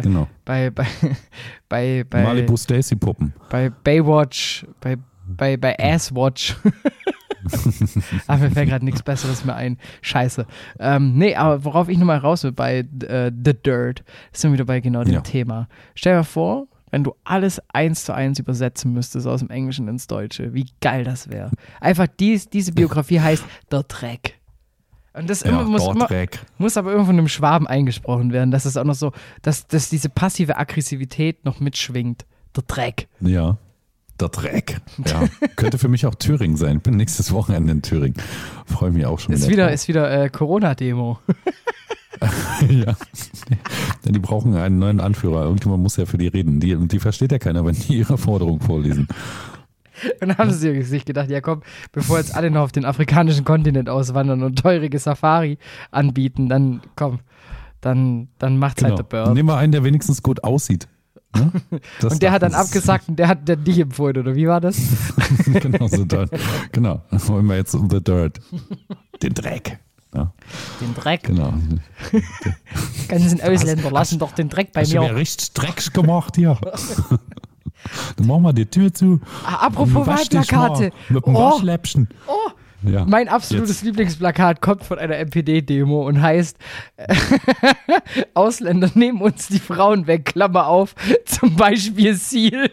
Malibu Stacy Puppen. Bei Baywatch, bei Asswatch. Ach, mir fällt gerade nichts Besseres mehr ein. Scheiße. Aber worauf ich nochmal raus will, bei The Dirt, sind wir wieder bei genau dem Thema. Stell dir mal vor, wenn du alles 1:1 übersetzen müsstest aus dem Englischen ins Deutsche, wie geil das wäre. Einfach diese Biografie heißt Der Dreck. Und das muss aber irgendwo von einem Schwaben eingesprochen werden, dass es auch noch so, dass diese passive Aggressivität noch mitschwingt. Der Dreck. Ja, der Dreck. Ja, könnte für mich auch Thüringen sein. Ich bin nächstes Wochenende in Thüringen. Freue mich auch schon. Ist wieder Corona-Demo. Ja. Denn die brauchen einen neuen Anführer. Irgendjemand muss ja für die reden. Die versteht ja keiner, wenn die ihre Forderung vorlesen. Und dann haben sie sich gedacht, ja komm, bevor jetzt alle noch auf den afrikanischen Kontinent auswandern und teurige Safari anbieten, dann macht's halt der Bird. Nehmen wir einen, der wenigstens gut aussieht. Ne? Und der hat dann abgesagt und der hat dich empfohlen, oder wie war das? Genau, so dann. Genau, dann wollen wir jetzt The Dirt. Den Dreck. Ja. Den Dreck? Genau. Ganzen Ausländer lassen doch den Dreck bei mir. Hast du mir richtig Dreck gemacht hier? Dann machen wir die Tür zu. Apropos Wahlplakate. Mit dem Waschläppchen. Oh, ja, mein absolutes Lieblingsplakat kommt von einer NPD-Demo und heißt Ausländer nehmen uns die Frauen weg, Klammer auf, zum Beispiel Ziel.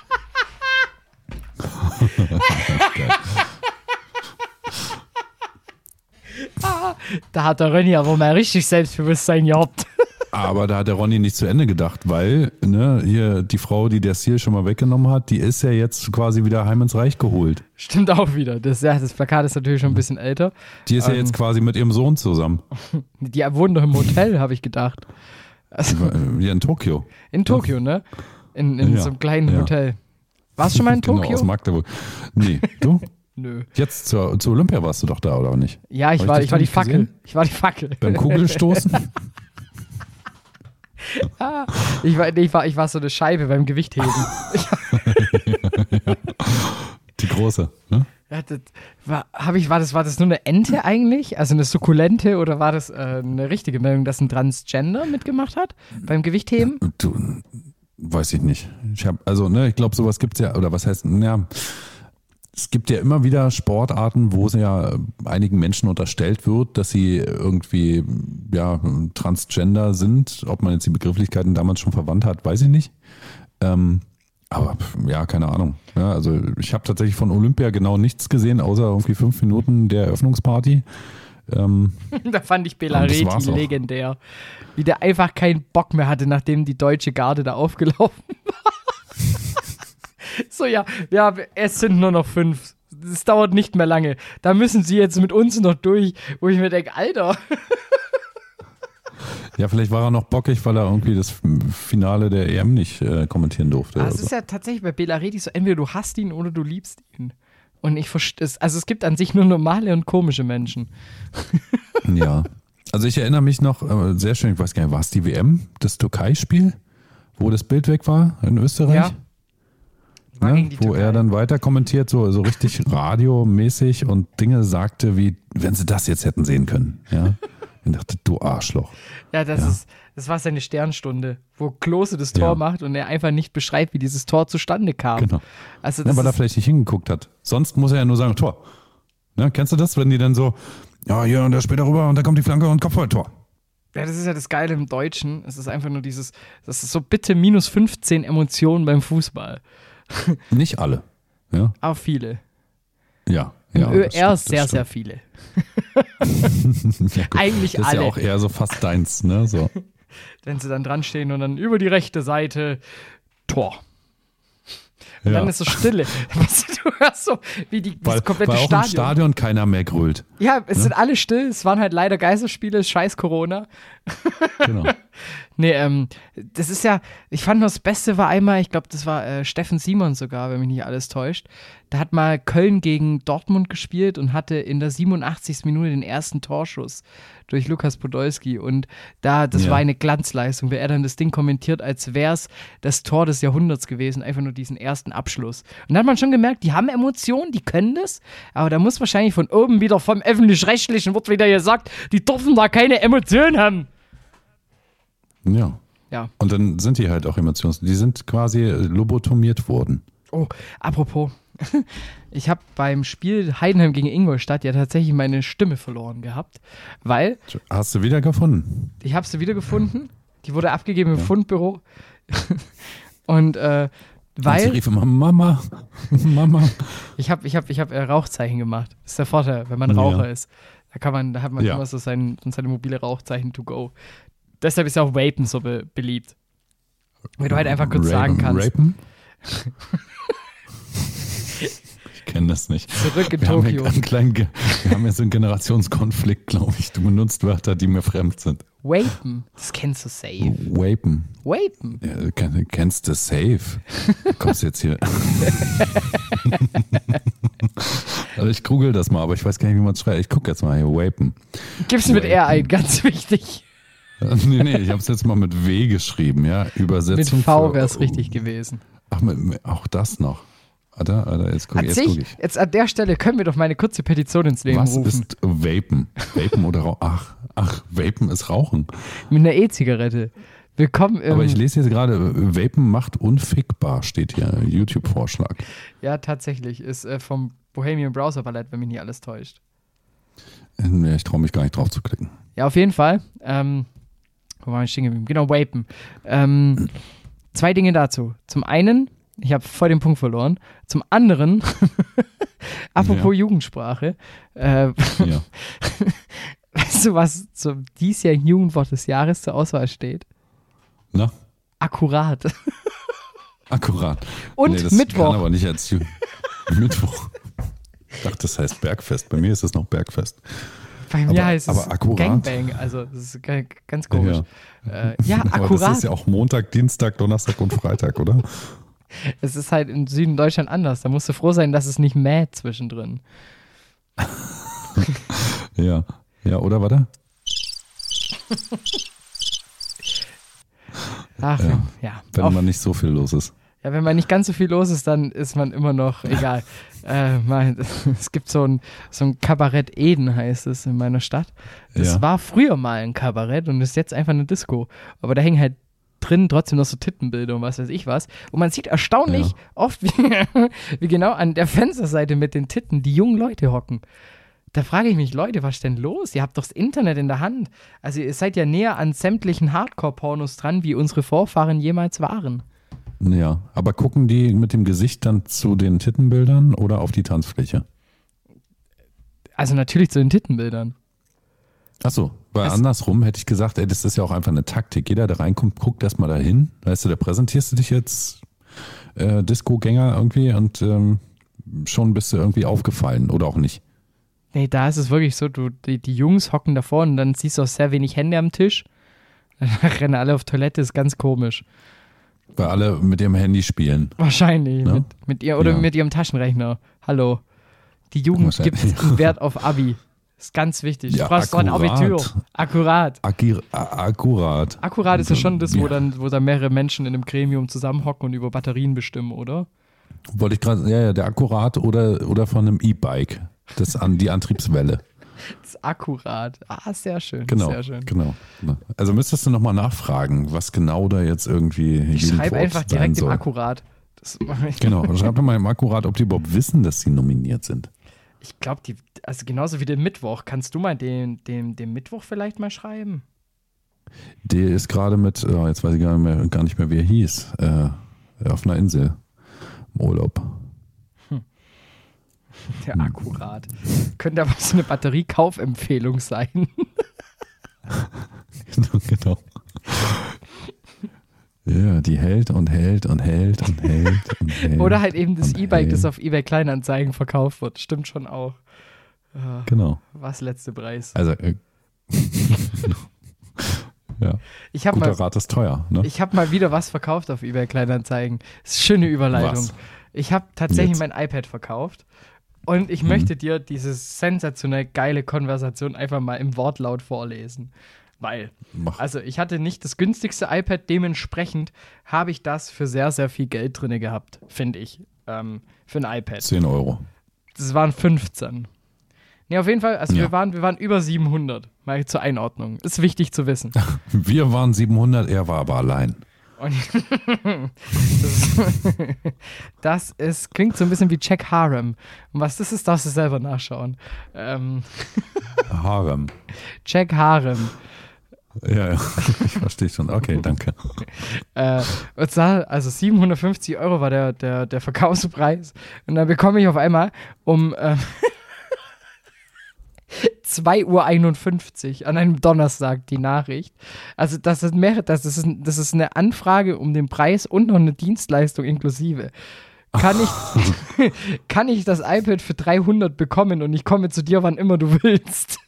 Da hat der Ronny aber mal richtig Selbstbewusstsein gehabt. Aber da hat der Ronny nicht zu Ende gedacht, weil hier die Frau, die der Ziel schon mal weggenommen hat, die ist ja jetzt quasi wieder heim ins Reich geholt. Stimmt auch wieder. Das Plakat ist natürlich schon ein bisschen älter. Die ist ja jetzt quasi mit ihrem Sohn zusammen. Die wohnen doch im Hotel, habe ich gedacht. Also, ja, in Tokio. In Tokio, ne? In so einem kleinen Hotel. Warst du schon mal in Tokio? Genau, aus Magdeburg. Nee, du? Nö. Jetzt zur Olympia warst du doch da, oder nicht? Ja, ich war die Fackel. Gesehen? Ich war die Fackel. Beim Kugelstoßen? Ich war so eine Scheibe beim Gewichtheben. Ja. Die große, ne? Ja, war das nur eine Ente eigentlich? Also eine Sukkulente, oder war das eine richtige Meldung, dass ein Transgender mitgemacht hat beim Gewichtheben? Du, weiß ich nicht. Ich glaube, sowas gibt's ja, oder was heißt, es gibt ja immer wieder Sportarten, wo es ja einigen Menschen unterstellt wird, dass sie irgendwie Transgender sind. Ob man jetzt die Begrifflichkeiten damals schon verwandt hat, weiß ich nicht. Aber ja, keine Ahnung. Ja, also ich habe tatsächlich von Olympia genau nichts gesehen, außer irgendwie 5 Minuten der Eröffnungsparty. Da fand ich Bela Reti legendär. Wie der einfach keinen Bock mehr hatte, nachdem die deutsche Garde da aufgelaufen war. So, ja, es sind nur noch 5. Es dauert nicht mehr lange. Da müssen sie jetzt mit uns noch durch, wo ich mir denke, Alter. Ja, vielleicht war er noch bockig, weil er irgendwie das Finale der EM nicht kommentieren durfte. Es ist ja tatsächlich bei Bela Reti so, entweder du hasst ihn oder du liebst ihn. Und ich verstehe es. Also es gibt an sich nur normale und komische Menschen. Ja. Also ich erinnere mich noch sehr schön, ich weiß gar nicht, war es die WM, das Türkei-Spiel, wo das Bild weg war in Österreich? Ja. Ne? Wo er dann weiter kommentiert, so richtig radiomäßig und Dinge sagte, wie, wenn sie das jetzt hätten sehen können. Ja. Ich dachte, du Arschloch. Ja, das war seine Sternstunde, wo Klose das Tor macht und er einfach nicht beschreibt, wie dieses Tor zustande kam. Genau. Also weil er vielleicht nicht hingeguckt hat. Sonst muss er ja nur sagen, Tor. Ne? Kennst du das, wenn die dann so, ja, hier und der spielt rüber und dann kommt die Flanke und Kopfballtor. Ja, das ist ja das Geile im Deutschen. Es ist einfach nur das ist so bitte minus 15 Emotionen beim Fußball. Nicht alle. Ja. Aber viele. Ja. Im ÖR sehr, sehr viele. Ja, eigentlich alle. Das ist ja auch eher so fast deins, ne? So. Wenn sie dann dran stehen und dann über die rechte Seite Tor. Und dann ist so Stille. Du hörst so, wie das komplette weil auch Stadion. Im Stadion keiner mehr grölt. Ja, es sind alle still. Es waren halt leider Geisterspiele, scheiß Corona. Genau. Nee, das ist ja, ich fand nur das Beste war einmal, ich glaube, das war Steffen Simon sogar, wenn mich nicht alles täuscht. Da hat mal Köln gegen Dortmund gespielt und hatte in der 87. Minute den ersten Torschuss durch Lukas Podolski. Und das war eine Glanzleistung, weil er dann das Ding kommentiert, als wäre es das Tor des Jahrhunderts gewesen, einfach nur diesen ersten Abschluss. Und da hat man schon gemerkt, die haben Emotionen, die können das, aber da muss wahrscheinlich von oben wieder vom öffentlich-rechtlichen wird wieder gesagt, die dürfen da keine Emotionen haben. Ja. Und dann sind die halt auch emotionslos. Die sind quasi lobotomiert worden. Oh, apropos. Ich habe beim Spiel Heidenheim gegen Ingolstadt ja tatsächlich meine Stimme verloren gehabt, weil... Hast du wieder gefunden? Ich habe sie wieder gefunden. Die wurde abgegeben im Fundbüro. Und weil... Und sie rief immer, Mama. Ich hab Rauchzeichen gemacht. Das ist der Vorteil, wenn man Raucher ist. Da hat man immer so seine mobile Rauchzeichen to go. Deshalb ist auch Vapen so beliebt. Weil du halt einfach kurz sagen kannst. Rapen? Ich kenne das nicht. Zurück in Tokio. Wir haben ja so einen Generationskonflikt, glaube ich. Du benutzt Wörter, die mir fremd sind. Vapen, das kennst du safe. Vapen. Ja, kennst du safe. Du kommst jetzt hier. Also ich google das mal, aber ich weiß gar nicht, wie man es schreibt. Ich gucke jetzt mal hier. Vapen. Gib's mit R ein, ganz wichtig. Nee, ich habe es jetzt mal mit W geschrieben, ja. Übersetzung. Mit V wäre es richtig gewesen. Ach, auch das noch. Alter, jetzt guck ich. Jetzt an der Stelle können wir doch mal eine kurze Petition ins Leben rufen. Was ist Vapen? Vapen oder Rauchen? Ach, Vapen ist Rauchen. Mit einer E-Zigarette. Willkommen im... Aber ich lese jetzt gerade, Vapen macht unfickbar, steht hier, YouTube-Vorschlag. Ja, tatsächlich. Ist vom Bohemian Browser Ballett, wenn mich nicht alles täuscht. Nee, ich traue mich gar nicht drauf zu klicken. Ja, auf jeden Fall. Wo war ich stehen geblieben? Genau, Vapen. 2 Dinge dazu. Zum einen, ich habe voll den Punkt verloren. Zum anderen, apropos Jugendsprache, weißt du, was zum diesjährigen Jugendwort des Jahres zur Auswahl steht? Na? Akkurat. Akkurat. Und das Mittwoch. Kann aber nicht als Mittwoch. Ich dachte, das heißt Bergfest. Bei mir ist es noch Bergfest. Bei mir heißt es akkurat? Gangbang, also das ist ganz komisch. Ja, akkurat. Aber das ist ja auch Montag, Dienstag, Donnerstag und Freitag, oder? Es ist halt im Süden Deutschland anders. Da musst du froh sein, dass es nicht mäht zwischendrin. Ja, oder warte? Ach, ja. Wenn man nicht so viel los ist. Ja, wenn man nicht ganz so viel los ist, dann ist man immer noch, egal. Es gibt so ein Kabarett Eden, heißt es in meiner Stadt. Das war früher mal ein Kabarett und ist jetzt einfach eine Disco. Aber da hängen halt drin trotzdem noch so Tittenbilder und was weiß ich was. Und man sieht erstaunlich oft, wie genau an der Fensterseite mit den Titten die jungen Leute hocken. Da frage ich mich, Leute, was ist denn los? Ihr habt doch das Internet in der Hand. Also ihr seid ja näher an sämtlichen Hardcore-Pornos dran, wie unsere Vorfahren jemals waren. Ja, aber gucken die mit dem Gesicht dann zu den Tittenbildern oder auf die Tanzfläche? Also natürlich zu den Tittenbildern. Achso, weil andersrum hätte ich gesagt, das ist ja auch einfach eine Taktik. Jeder, der reinkommt, guckt erstmal dahin. Weißt du, da präsentierst du dich jetzt Disco-Gänger irgendwie und schon bist du irgendwie aufgefallen oder auch nicht. Nee, da ist es wirklich so, die Jungs hocken davor und dann siehst du auch sehr wenig Hände am Tisch. Dann rennen alle auf Toilette, ist ganz komisch. Weil alle mit ihrem Handy spielen. Wahrscheinlich, ne? mit ihrem Taschenrechner. Hallo. Die Jugend gibt einen Wert auf Abi. Ist ganz wichtig. Ja, du brauchst doch ein Abitur. Akkurat. Akkurat. Akkurat ist ja schon das, wo dann mehrere Menschen in einem Gremium zusammenhocken und über Batterien bestimmen, oder? Wollte ich gerade, ja, der Akkurat oder von einem E-Bike. Die Antriebswelle. Das ist Akkurat. Sehr schön. Genau, sehr schön. Genau. Also müsstest du nochmal nachfragen, was genau da jetzt irgendwie Ich schreibe einfach direkt im Akkurat. Genau, schreib doch mal im Akkurat, ob die überhaupt wissen, dass sie nominiert sind. Ich glaube, also genauso wie den Mittwoch. Kannst du mal den Mittwoch vielleicht mal schreiben? Der ist gerade mit, jetzt weiß ich gar nicht mehr, wie er hieß, auf einer Insel im Urlaub. Der Akkurat. Könnte aber so eine Batteriekaufempfehlung sein. Genau. Ja, die hält und hält und hält und hält und hält. Oder halt eben das E-Bike, das auf eBay Kleinanzeigen verkauft wird. Stimmt schon auch. Genau. Was letzte Preis? Also, ja. Guter Rat ist teuer. Ne? Ich habe mal wieder was verkauft auf eBay Kleinanzeigen. Das ist eine schöne Überleitung. Was? Ich habe tatsächlich mein iPad verkauft. Und ich möchte dir diese sensationell geile Konversation einfach mal im Wortlaut vorlesen. Weil, also ich hatte nicht das günstigste iPad, dementsprechend habe ich das für sehr, sehr viel Geld drin gehabt, finde ich, für ein iPad. 10 Euro. Das waren 15. Nee, auf jeden Fall, also wir waren über 700, mal zur Einordnung. Ist wichtig zu wissen. Wir waren 700, er war aber allein. Und klingt so ein bisschen wie Jack Harem. Und was das ist, darfst du selber nachschauen. Harem. Jack Harem. Ja, ich verstehe schon. Okay, danke. Und zwar, also 750 Euro war der Verkaufspreis. Und dann bekomme ich auf einmal um 2:51 Uhr an einem Donnerstag die Nachricht. Also das ist eine Anfrage um den Preis und noch eine Dienstleistung inklusive. Kann ich das iPad für 300 bekommen und ich komme zu dir, wann immer du willst?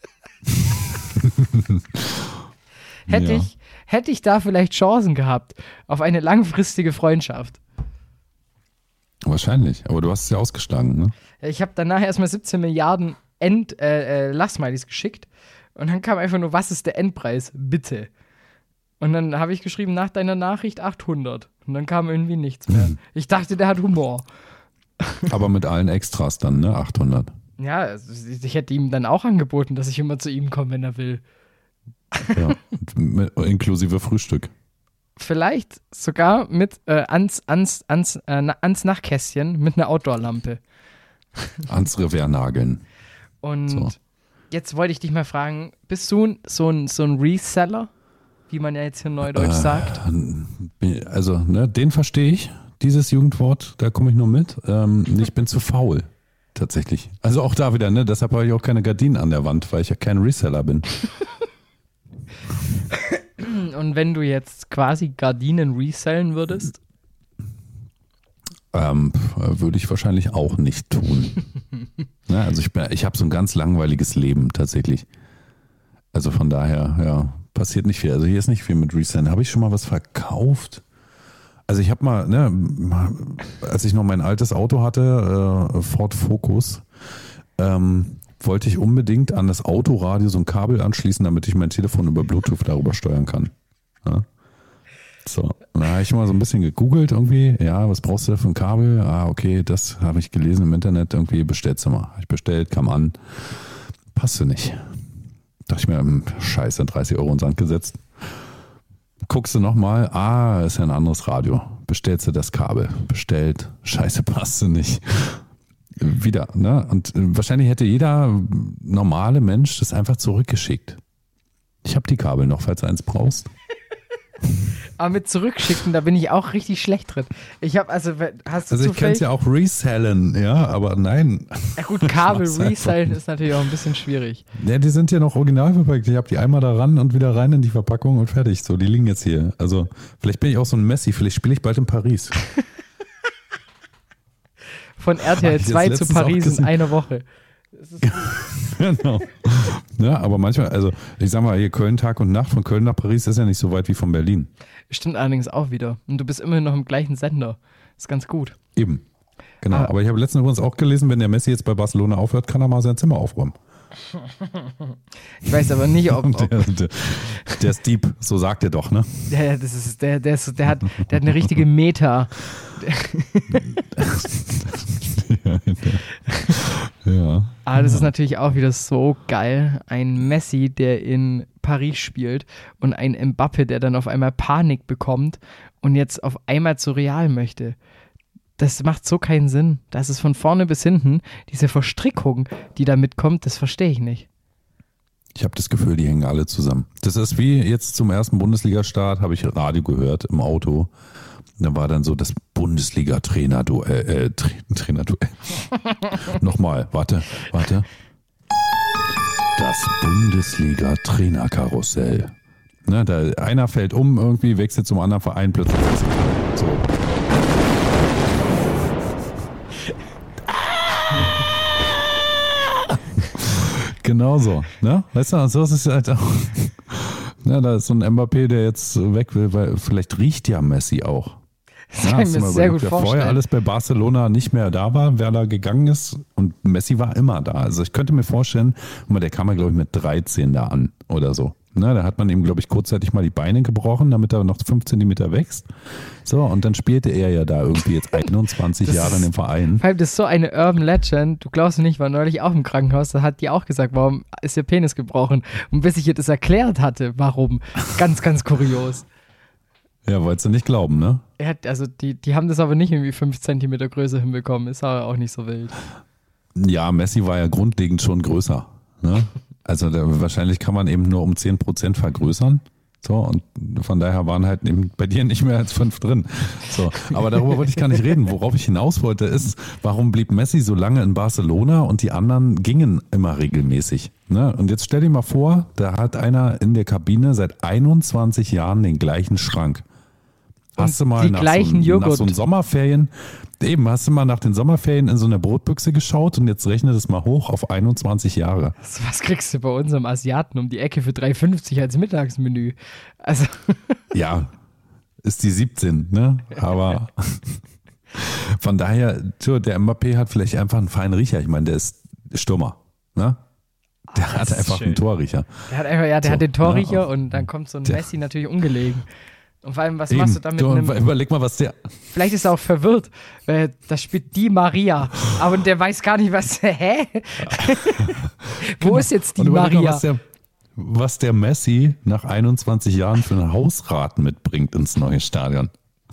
Hätte ich da vielleicht Chancen gehabt auf eine langfristige Freundschaft? Wahrscheinlich, aber du hast es ja ausgeschlagen, ne? Ich habe danach erstmal 17 Milliarden Lachsmilies geschickt und dann kam einfach nur, was ist der Endpreis? Bitte. Und dann habe ich geschrieben, nach deiner Nachricht 800. Und dann kam irgendwie nichts mehr. Ich dachte, der hat Humor. Aber mit allen Extras dann, ne? 800. Ja, also ich hätte ihm dann auch angeboten, dass ich immer zu ihm komme, wenn er will. Ja, inklusive Frühstück. Vielleicht sogar mit ans Nachtkästchen mit einer Outdoor-Lampe. Ans Revier nageln. Und jetzt wollte ich dich mal fragen, bist du so ein Reseller, wie man ja jetzt hier neudeutsch sagt? Also, ne, den verstehe ich, dieses Jugendwort, da komme ich nur mit. Ich bin zu faul, tatsächlich. Also auch da wieder, ne, deshalb habe ich auch keine Gardinen an der Wand, weil ich ja kein Reseller bin. Und wenn du jetzt quasi Gardinen resellen würdest? Würde ich wahrscheinlich auch nicht tun. Ja, also ich habe so ein ganz langweiliges Leben tatsächlich. Also von daher, ja, passiert nicht viel. Also hier ist nicht viel mit Resellen. Habe ich schon mal was verkauft? Also ich habe mal, ne, als ich noch mein altes Auto hatte, Ford Focus, wollte ich unbedingt an das Autoradio so ein Kabel anschließen, damit ich mein Telefon über Bluetooth darüber steuern kann. Ja. So, da habe ich mal so ein bisschen gegoogelt irgendwie, ja, was brauchst du da für ein Kabel? Okay, das habe ich gelesen im Internet, irgendwie bestellst du mal. Habe ich bestellt, kam an, passte nicht. Dachte ich mir, scheiße, 30 Euro ins Sand gesetzt. Guckst du nochmal, ist ja ein anderes Radio. Bestellst du das Kabel, bestellt, scheiße, passte nicht. Wieder, ne? Und wahrscheinlich hätte jeder normale Mensch das einfach zurückgeschickt. Ich habe die Kabel noch, falls du eins brauchst. Aber mit zurückschicken, da bin ich auch richtig schlecht drin. Ich habe ich kann es ja auch resellen, ja, aber nein. Ja gut, Kabel resellen ist natürlich auch ein bisschen schwierig. Ja, die sind ja noch original verpackt. Ich habe die einmal da ran und wieder rein in die Verpackung und fertig. So, die liegen jetzt hier. Also vielleicht bin ich auch so ein Messi, vielleicht spiele ich bald in Paris. von RTL 2 zu Paris in einer Woche. Das ist genau. Ja, aber manchmal, also ich sag mal, hier Köln Tag und Nacht, von Köln nach Paris ist ja nicht so weit wie von Berlin. Stimmt allerdings auch wieder. Und du bist immerhin noch im gleichen Sender. Ist ganz gut. Eben. Genau. Aber ich habe letztens übrigens auch gelesen, wenn der Messi jetzt bei Barcelona aufhört, kann er mal sein Zimmer aufräumen. Ich weiß aber nicht, ob der ist deep, so sagt er doch, ne? Der hat eine richtige Meta. Ja. Aber das ist natürlich auch wieder so geil. Ein Messi, der in Paris spielt und ein Mbappe, der dann auf einmal Panik bekommt und jetzt auf einmal zu Real möchte. Das macht so keinen Sinn. Das ist von vorne bis hinten, diese Verstrickung, die da mitkommt, das verstehe ich nicht. Ich habe das Gefühl, die hängen alle zusammen. Das ist wie jetzt zum ersten Bundesliga-Start, habe ich Radio gehört im Auto. Da war dann so das Bundesliga-Trainer-Duell. Trainerduell. Nochmal, warte. Das Bundesliga-Trainerkarussell. Ne, da einer fällt um, irgendwie wechselt zum anderen Verein, plötzlich. So. Genau so, ne? Weißt du, so ist es halt auch. Ja, da ist so ein Mbappé, der jetzt weg will, weil vielleicht riecht ja Messi auch. Das kann ich mir sehr gut vorstellen. Vorher alles bei Barcelona nicht mehr da war, wer da gegangen ist und Messi war immer da. Also ich könnte mir vorstellen, der kam ja glaube ich mit 13 da an oder so. Ne, da hat man ihm, glaube ich, kurzzeitig mal die Beine gebrochen, damit er noch 5 Zentimeter wächst. So, und dann spielte er ja da irgendwie jetzt 21 Jahre in dem Verein. Das ist so eine Urban Legend. Du glaubst nicht, war neulich auch im Krankenhaus, da hat die auch gesagt, warum ist ihr Penis gebrochen? Und bis ich ihr das erklärt hatte, warum. Ganz, ganz kurios. Ja, wolltest du nicht glauben, ne? Also die haben das aber nicht irgendwie 5 Zentimeter Größe hinbekommen. Ist aber auch nicht so wild. Ja, Messi war ja grundlegend schon größer, ne? Also wahrscheinlich kann man eben nur um 10% vergrößern. So, und von daher waren halt eben bei dir nicht mehr als 5 drin. So, aber darüber wollte ich gar nicht reden. Worauf ich hinaus wollte ist, warum blieb Messi so lange in Barcelona und die anderen gingen immer regelmäßig? Ne? Und jetzt stell dir mal vor, da hat einer in der Kabine seit 21 Jahren den gleichen Schrank. Hast du mal nach so Sommerferien, hast du mal nach den Sommerferien in so einer Brotbüchse geschaut und jetzt rechne das mal hoch auf 21 Jahre. Was kriegst du bei unserem Asiaten um die Ecke für 3,50 als Mittagsmenü? Also. Ja, ist die 17, ne? Aber von daher, der Mbappé hat vielleicht einfach einen feinen Riecher. Ich meine, der ist Stürmer, ne? Der hat einfach einen Torriecher. Der hat den Torriecher und dann kommt so ein Messi natürlich ungelegen. Und vor allem, was machst du damit? Überleg mal, was der... Vielleicht ist er auch verwirrt. Da spielt Di Maria. Aber der weiß gar nicht, was... Hä? Wo ist jetzt Di Maria? Mal, was der Messi nach 21 Jahren für einen Hausrat mitbringt ins neue Stadion.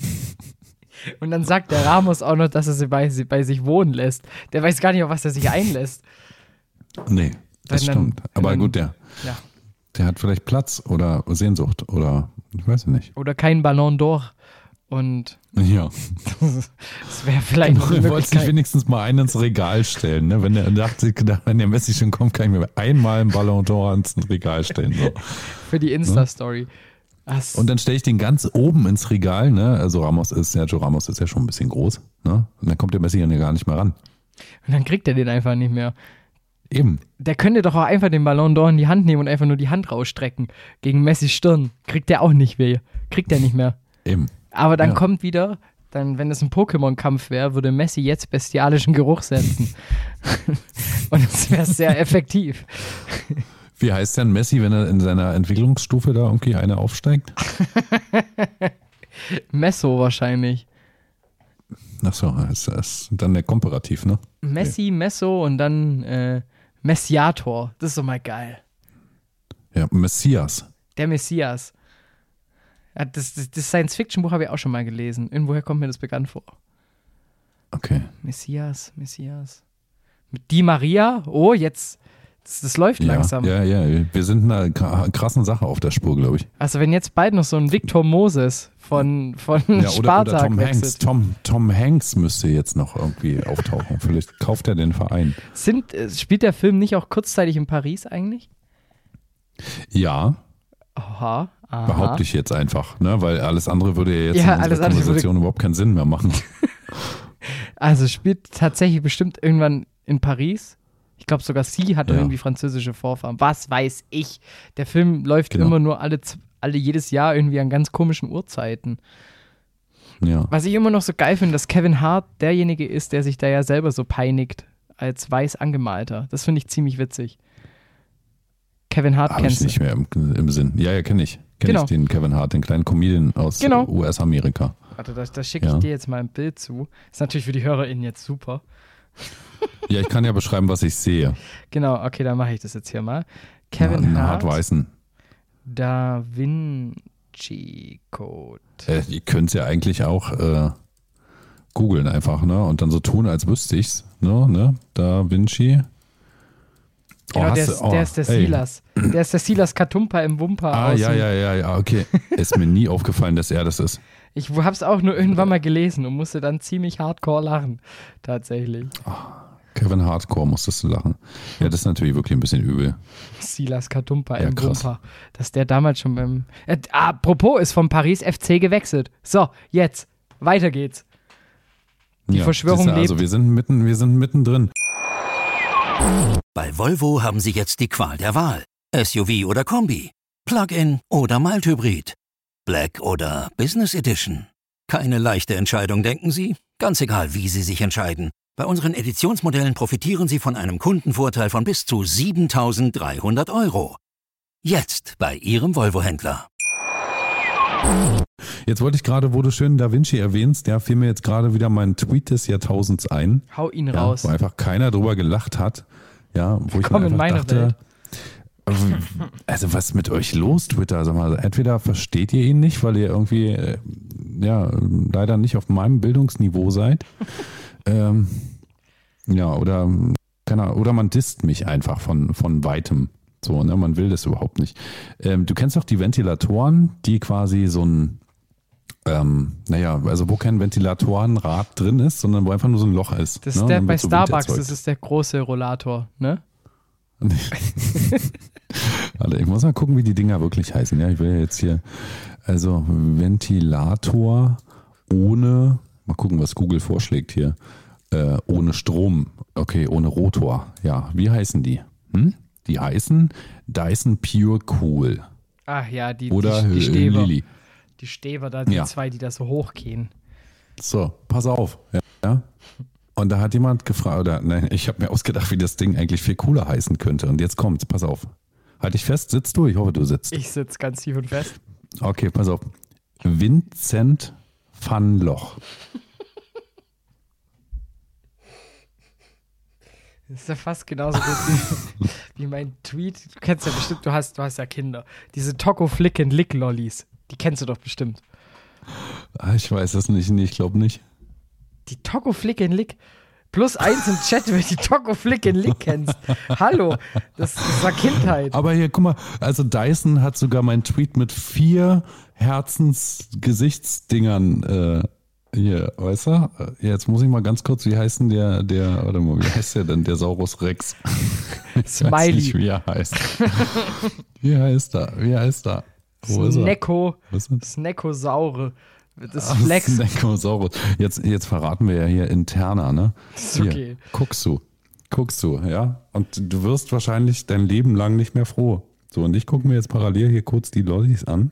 Und dann sagt der Ramos auch noch, dass er sie bei sich wohnen lässt. Der weiß gar nicht, auf was er sich einlässt. Nee, das stimmt. Aber gut, der hat vielleicht Platz oder Sehnsucht oder... Ich weiß nicht. Oder kein Ballon d'Or. Und ja. Das wäre vielleicht noch eine Möglichkeit. Du wolltest dich wenigstens mal einen ins Regal stellen. Ne? Wenn der Messi schon kommt, kann ich mir einmal einen Ballon d'Or ins Regal stellen. So. Für die Insta-Story. Und dann stelle ich den ganz oben ins Regal. Ne? Also Sergio Ramos ist ja schon ein bisschen groß. Ne? Und dann kommt der Messi ja gar nicht mehr ran. Und dann kriegt er den einfach nicht mehr. Eben. Der könnte doch auch einfach den Ballon d'Or in die Hand nehmen und einfach nur die Hand rausstrecken. Gegen Messis Stirn. Kriegt der auch nicht weh. Kriegt er nicht mehr. Eben. Aber dann kommt wieder, wenn es ein Pokémon-Kampf wäre, würde Messi jetzt bestialischen Geruch setzen. Und das wäre sehr effektiv. Wie heißt denn Messi, wenn er in seiner Entwicklungsstufe da irgendwie eine aufsteigt? Messo wahrscheinlich. Achso, ist dann der Komparativ, ne? Messi, Messo und dann Messiator. Das ist doch mal geil. Ja, Messias. Der Messias. Ja, das Science-Fiction-Buch habe ich auch schon mal gelesen. Irgendwoher kommt mir das bekannt vor. Okay. Messias. Mit Di Maria? Oh, jetzt. Das läuft langsam. Ja. Wir sind einer krassen Sache auf der Spur, glaube ich. Also wenn jetzt bald noch so ein Victor Moses von Spartak oder Tom Hanks. Tom Hanks müsste jetzt noch irgendwie auftauchen. Vielleicht kauft er den Verein. Spielt der Film nicht auch kurzzeitig in Paris eigentlich? Ja. Aha. Behaupte ich jetzt einfach, ne? Weil alles andere würde ja jetzt in unserer Konversation überhaupt keinen Sinn mehr machen. Also spielt tatsächlich bestimmt irgendwann in Paris. Ich glaube sogar sie hat irgendwie französische Vorfahren. Was weiß ich. Der Film läuft immer nur alle jedes Jahr irgendwie an ganz komischen Uhrzeiten. Ja. Was ich immer noch so geil finde, dass Kevin Hart derjenige ist, der sich da ja selber so peinigt als weiß angemalter. Das finde ich ziemlich witzig. Kevin Hart kennst du? Nicht mehr im Sinn. Ja, kenne ich. Kenne ich den Kevin Hart, den kleinen Comedian aus US-Amerika. Warte, da schicke ich dir jetzt mal ein Bild zu. Ist natürlich für die HörerInnen jetzt super. Ja, ich kann ja beschreiben, was ich sehe. Genau, okay, dann mache ich das jetzt hier mal. Kevin Hart. Weißen. Da Vinci Code. Ihr könnt es ja eigentlich auch googeln einfach, ne? Und dann so tun, als wüsste ich's. Ne? Da Vinci. Genau, der ist der Silas. Der ist der Silas Katumpa im Wumpa. Ja, okay. Ist mir nie aufgefallen, dass er das ist. Ich habe es auch nur irgendwann mal gelesen und musste dann ziemlich hardcore lachen. Tatsächlich. Kevin Hardcore musstest du lachen. Ja, das ist natürlich wirklich ein bisschen übel. Silas Katumpa im Wumpa. Dass der damals schon beim... apropos, ist vom Paris FC gewechselt. So, jetzt. Weiter geht's. Die Verschwörung lebt. Also wir sind mittendrin. Bei Volvo haben Sie jetzt die Qual der Wahl. SUV oder Kombi, Plug-in oder Mild-Hybrid, Black oder Business Edition. Keine leichte Entscheidung, denken Sie? Ganz egal, wie Sie sich entscheiden. Bei unseren Editionsmodellen profitieren Sie von einem Kundenvorteil von bis zu 7.300 €. Jetzt bei Ihrem Volvo-Händler. Jetzt wollte ich gerade, wo du schön Da Vinci erwähnst, fiel mir jetzt gerade wieder mein Tweet des Jahrtausends ein. Hau ihn raus. Wo einfach keiner drüber gelacht hat. Ja, wo ich mir in meine dachte, Welt. Also was ist mit euch los, Twitter? Sag mal, entweder versteht ihr ihn nicht, weil ihr irgendwie leider nicht auf meinem Bildungsniveau seid. Oder man disst mich einfach von weitem. So, ne, man will das überhaupt nicht. Du kennst doch die Ventilatoren, die quasi so ein, wo kein Ventilatorenrad drin ist, sondern wo einfach nur so ein Loch ist. Das ist der bei Starbucks, das ist der große Rollator, ne? Warte, ich muss mal gucken, wie die Dinger wirklich heißen. Ja, ich will ja jetzt hier, also Ventilator ohne, mal gucken, was Google vorschlägt hier, ohne Strom, okay, ohne Rotor. Ja, wie heißen die? Die heißen Dyson Pure Cool. Ach ja, die Stäber. Lilly. Die Stäber, da die zwei, die da so hochgehen. So, pass auf. Ja. Und da hat jemand gefragt, ich habe mir ausgedacht, wie das Ding eigentlich viel cooler heißen könnte. Und jetzt kommt's, pass auf. Halt dich fest, sitzt du? Ich hoffe, du sitzt. Ich sitze ganz tief und fest. Okay, pass auf. Vincent van Loch. Das ist ja fast genauso gut wie mein Tweet. Du kennst ja bestimmt, du hast ja Kinder. Diese Toco Flick and Lick Lollis. Die kennst du doch bestimmt. Ich weiß es nicht. Nee, ich glaube nicht. Die Toco Flick and Lick. +1 im Chat, wenn du die Toco Flick and Lick kennst. Hallo, das war Kindheit. Aber hier, guck mal, also Dyson hat sogar meinen Tweet mit 4 Herzensgesichtsdingern hier, weißt du? Jetzt muss ich mal ganz kurz, wie heißt denn warte mal, wie heißt der denn, der Saurus Rex? Smiley. Weiß nicht, wie er heißt. Wie heißt er? Wo ist er? Sneckosaure. Das Flex. Sneckosaurus. Jetzt verraten wir ja hier interner, ne? Ist okay. Hier, guckst du, ja? Und du wirst wahrscheinlich dein Leben lang nicht mehr froh. So, und ich gucke mir jetzt parallel hier kurz die Lollis an.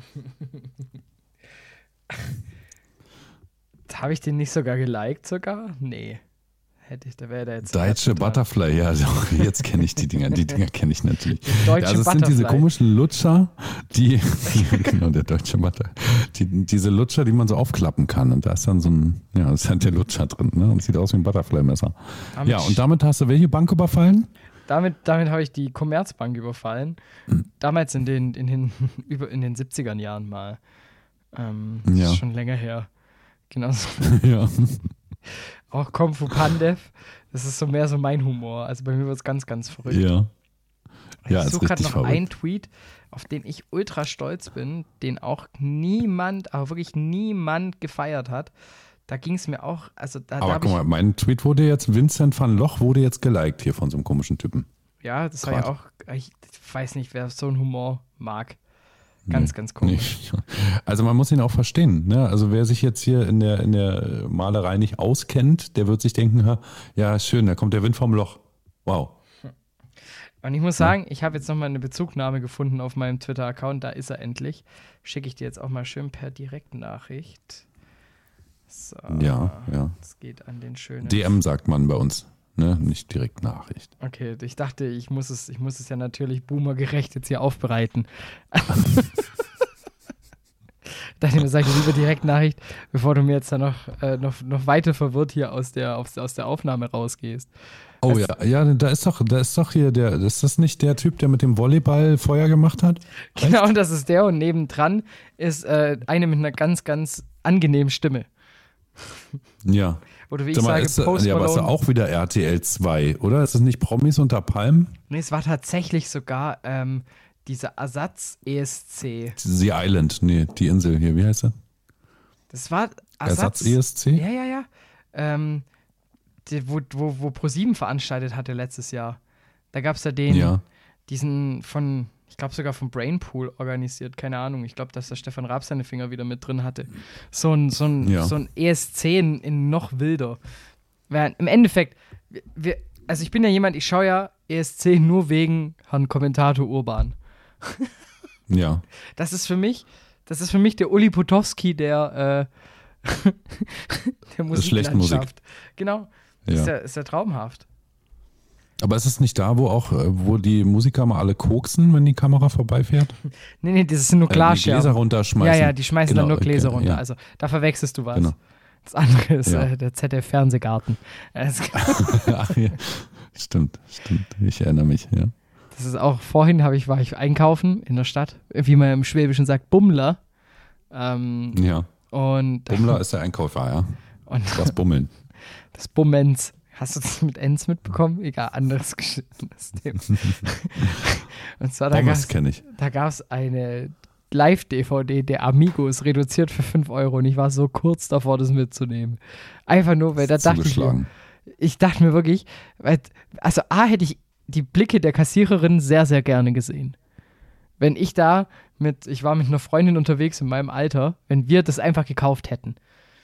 Habe ich den nicht sogar geliked sogar? Nee. Da wäre der jetzt. Deutsche Butterfly, ja, also jetzt kenne ich die Dinger. Die Dinger kenne ich natürlich. Deutsche das sind diese komischen Lutscher, genau, der deutsche Butterfly. Diese Lutscher, die man so aufklappen kann. Und da ist dann so ein, ist halt der Lutscher drin, ne? Und sieht aus wie ein Butterfly-Messer. Ja, und damit hast du welche Bank überfallen? Damit habe ich die Commerzbank überfallen. Damals in den 70er Jahren mal. Das ist schon länger her. Genau so. Ja. Auch Kung Fu Pandev, das ist so mehr so mein Humor. Also bei mir wird es ganz, ganz verrückt. Ja. Ich suche gerade noch einen Tweet, auf den ich ultra stolz bin, den auch aber wirklich niemand gefeiert hat. Da ging es mir auch, aber guck mal, mein Tweet Vincent van Loch wurde jetzt geliked hier von so einem komischen Typen. Ja, das war ja auch, ich weiß nicht, wer so einen Humor mag. Ganz, ganz komisch. Nee. Also man muss ihn auch verstehen. Ne? Also wer sich jetzt hier in der Malerei nicht auskennt, der wird sich denken, ja schön, da kommt der Wind vom Loch. Wow. Und ich muss sagen, ich habe jetzt nochmal eine Bezugnahme gefunden auf meinem Twitter-Account, da ist er endlich. Schicke ich dir jetzt auch mal schön per Direktnachricht. So, ja. Das geht an den schönen... DM sagt man bei uns, ne? Nicht direkt Nachricht. Okay, ich dachte, ich muss es ja natürlich boomergerecht jetzt hier aufbereiten. Dachte mir, sage ich lieber Direktnachricht, bevor du mir jetzt da noch weiter verwirrt hier aus der Aufnahme rausgehst. Oh ja, da ist doch hier ist das nicht der Typ, der mit dem Volleyball Feuer gemacht hat? Genau, das ist der und nebendran ist eine mit einer ganz, ganz angenehmen Stimme. Ja. Oder wie ich sage, Post Malone. Ja, aber ist ja auch wieder RTL 2, oder? Ist das nicht Promis unter Palmen? Nee, es war tatsächlich sogar dieser Ersatz-ESC. The Island, nee, die Insel hier, wie heißt er? Das war Ersatz-ESC? Ja. Wo ProSieben veranstaltet hatte letztes Jahr. Da gab es ja diesen von, ich glaube sogar vom Brainpool organisiert, keine Ahnung. Ich glaube, dass der Stefan Raab seine Finger wieder mit drin hatte. So ein ESC in noch wilder. Weil im Endeffekt, also ich bin ja jemand, ich schaue ja ESC nur wegen Herrn Kommentator Urban. Ja. Das ist für mich der Uli Potowski der Musiklandschaft. Genau. Ja. Ist ja traumhaft. Aber ist es nicht da, wo die Musiker mal alle koksen, wenn die Kamera vorbeifährt? Nee, das sind nur Glasscherben. Die Gläser runterschmeißen. Ja, die schmeißen dann nur Gläser runter. Ja. Also da verwechselst du was. Genau. Das andere ist der ZDF-Fernsehgarten. Ach ja, stimmt. Ich erinnere mich, ja. Das ist auch, vorhin war ich einkaufen in der Stadt, wie man im Schwäbischen sagt, Bummler. Ja. Und Bummler ist der Einkäufer, ja. Und das Bummeln. Das Bummens. Hast du das mit Ens mitbekommen? Egal, anderes Thema. Und zwar, kenne ich. Da gab es eine Live-DVD der Amigos, reduziert für 5 Euro. Und ich war so kurz davor, das mitzunehmen. Einfach nur, weil da dachte ich dachte mir wirklich, also hätte ich die Blicke der Kassiererin sehr, sehr gerne gesehen. Wenn ich war mit einer Freundin unterwegs in meinem Alter, wenn wir das einfach gekauft hätten.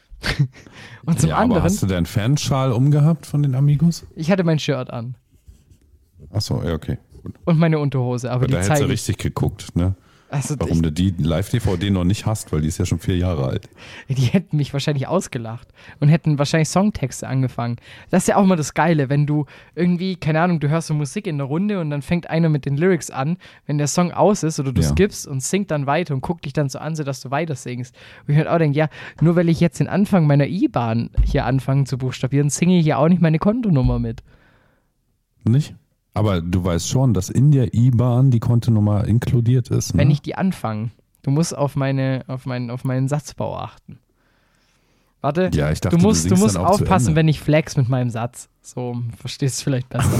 Und zum anderen. Aber hast du deinen Fanschal umgehabt von den Amigos? Ich hatte mein Shirt an. Achso, ja, okay. Gut. Und meine Unterhose, aber die da hättest du richtig geguckt, ne? Also warum du die Live-DVD noch nicht hast, weil die ist ja schon 4 Jahre alt. Die hätten mich wahrscheinlich ausgelacht und hätten wahrscheinlich Songtexte angefangen. Das ist ja auch mal das Geile, wenn du irgendwie, keine Ahnung, du hörst so Musik in der Runde und dann fängt einer mit den Lyrics an, wenn der Song aus ist oder du skippst und singt dann weiter und guckt dich dann so an, sodass du weiter singst. Und ich halt auch denke, nur weil ich jetzt den Anfang meiner IBAN hier anfange zu buchstabieren, singe ich ja auch nicht meine Kontonummer mit. Nicht? Aber du weißt schon, dass in der IBAN die Kontonummer inkludiert ist. Ne? Wenn ich die anfange. Du musst auf meinen Satzbau achten. Warte, ja, ich dachte, du musst aufpassen, wenn ich flex mit meinem Satz. So, verstehst du vielleicht besser.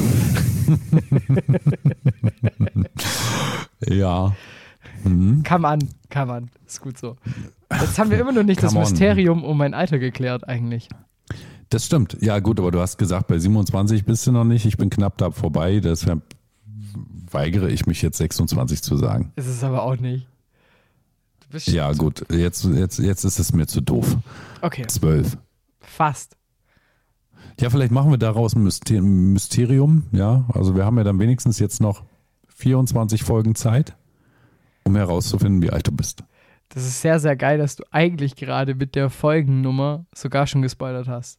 Ja. Kann man. Ist gut so. Jetzt haben wir immer noch nicht das Mysterium um mein Alter geklärt eigentlich. Das stimmt. Ja gut, aber du hast gesagt, bei 27 bist du noch nicht. Ich bin knapp da vorbei. Deshalb weigere ich mich jetzt 26 zu sagen. Ist es aber auch nicht. Ja gut, jetzt ist es mir zu doof. Okay. 12. Fast. Ja, vielleicht machen wir daraus ein Mysterium. Ja, also wir haben ja dann wenigstens jetzt noch 24 Folgen Zeit, um herauszufinden, wie alt du bist. Das ist sehr, sehr geil, dass du eigentlich gerade mit der Folgennummer sogar schon gespoilert hast.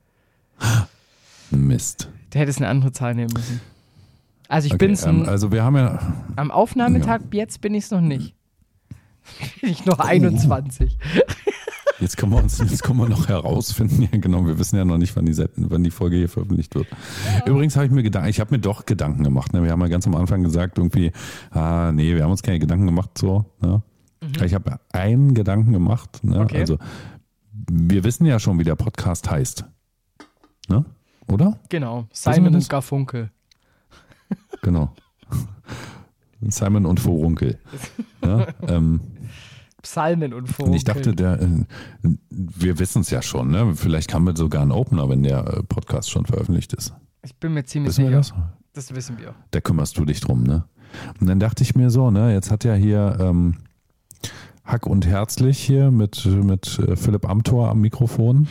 Mist. Du hättest eine andere Zahl nehmen müssen. Also ich bin's. Also wir haben ja. Am Aufnahmetag jetzt bin ich es noch nicht. Bin ich noch 21. Jetzt können wir noch herausfinden. Ja, genau, wir wissen ja noch nicht, wann die Folge hier veröffentlicht wird. Ja. Übrigens habe ich habe mir doch Gedanken gemacht. Ne? Wir haben ja ganz am Anfang gesagt, irgendwie, nee, wir haben uns keine Gedanken gemacht, so. Ne? Ich habe einen Gedanken gemacht. Ne? Okay. Also, wir wissen ja schon, wie der Podcast heißt. Ne? Oder? Genau, Simon und Garfunkel. Genau. Simon und Furunkel. Ja, Psalmen und Furunkel. Und ich dachte, wir wissen es ja schon. Ne? Vielleicht haben wir sogar einen Opener, wenn der Podcast schon veröffentlicht ist. Ich bin mir ziemlich sicher. Das? Das wissen wir. Da kümmerst du dich drum, ne? Und dann dachte ich mir so, ne, jetzt hat ja hier Hack und herzlich hier mit Philipp Amthor am Mikrofon.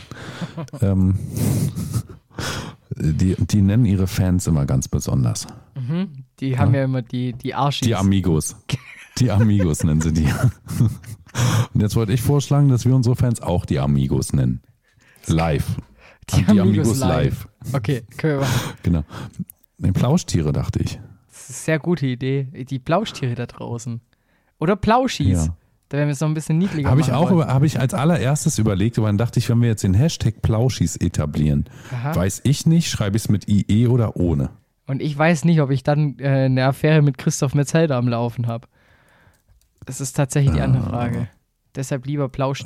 Die nennen ihre Fans immer ganz besonders. Die haben ja immer die Arschis. Die Amigos. Die Amigos nennen sie die. Und jetzt wollte ich vorschlagen, dass wir unsere Fans auch die Amigos nennen. Live. Die Amigos live. Okay, können wir machen. Genau. Die Plauschtiere, dachte ich. Das ist eine sehr gute Idee. Die Plauschtiere da draußen. Oder Plauschis. Ja. Da werden wir es noch ein bisschen niedliger machen. Habe ich als allererstes überlegt, aber dann dachte ich, wenn wir jetzt den Hashtag Plauschis etablieren, weiß ich nicht, schreibe ich es mit IE oder ohne. Und ich weiß nicht, ob ich dann eine Affäre mit Christoph Metzelder am Laufen habe. Das ist tatsächlich die andere Frage. Deshalb lieber Plauschi.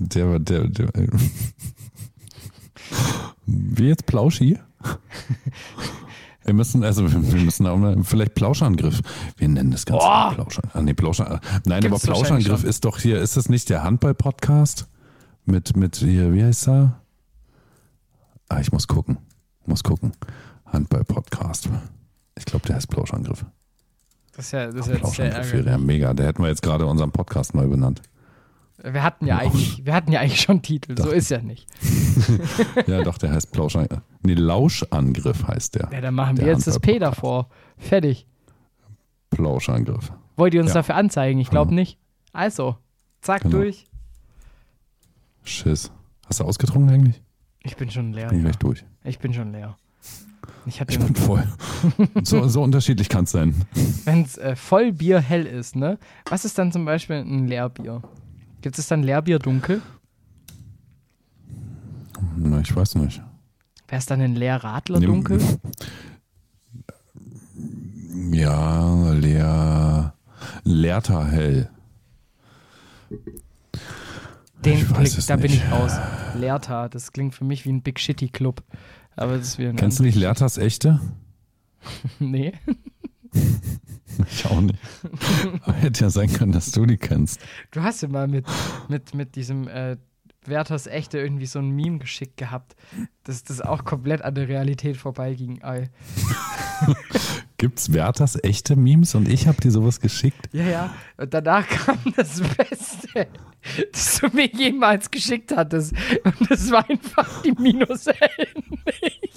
Wie jetzt Plauschi? Wir müssen auch mal, vielleicht Plauschangriff. Wir nennen das Ganze Plauschangriff. Nein, aber Plauschangriff ist doch hier, ist das nicht der Handball-Podcast? Mit hier, wie heißt er? Ich muss gucken. Handball-Podcast. Ich glaube, der heißt Plauschangriff. Das ist jetzt sehr ärgerlich. Ja, mega. Der hätten wir jetzt gerade unseren Podcast neu benannt. Wir hatten ja eigentlich schon Titel. So ist ja nicht. Ja, doch, der heißt Plauschangriff. Nee, Lauschangriff heißt der. Ja, dann machen wir jetzt das P davor. Fertig. Plauschangriff. Wollt ihr uns dafür anzeigen? Ich glaube nicht. Also, zack, durch. Schiss. Hast du ausgetrunken eigentlich? Ich bin schon leer. Bin gleich durch. Ich bin schon leer. Ich bin voll. So unterschiedlich kann es sein. Wenn es Vollbier hell ist, ne? Was ist dann zum Beispiel ein Leerbier? Gibt es dann Leerbier dunkel? Na, ich weiß nicht. Wäre es dann ein Leerradler dunkel? Ja, Leerter hell. Da bin ich raus. Leerta, das klingt für mich wie ein Big Shitty Club. Aber das ist Kennst du nicht Leertas echte? Nee. Ich auch nicht. Aber hätte ja sein können, dass du die kennst. Du hast ja mal mit diesem Werthers Echte irgendwie so ein Meme geschickt gehabt, dass das auch komplett an der Realität vorbeiging. Gibt's Werthers echte Memes und ich habe dir sowas geschickt? Ja. Und danach kam das Beste, das du mir jemals geschickt hattest. Und das war einfach die -L.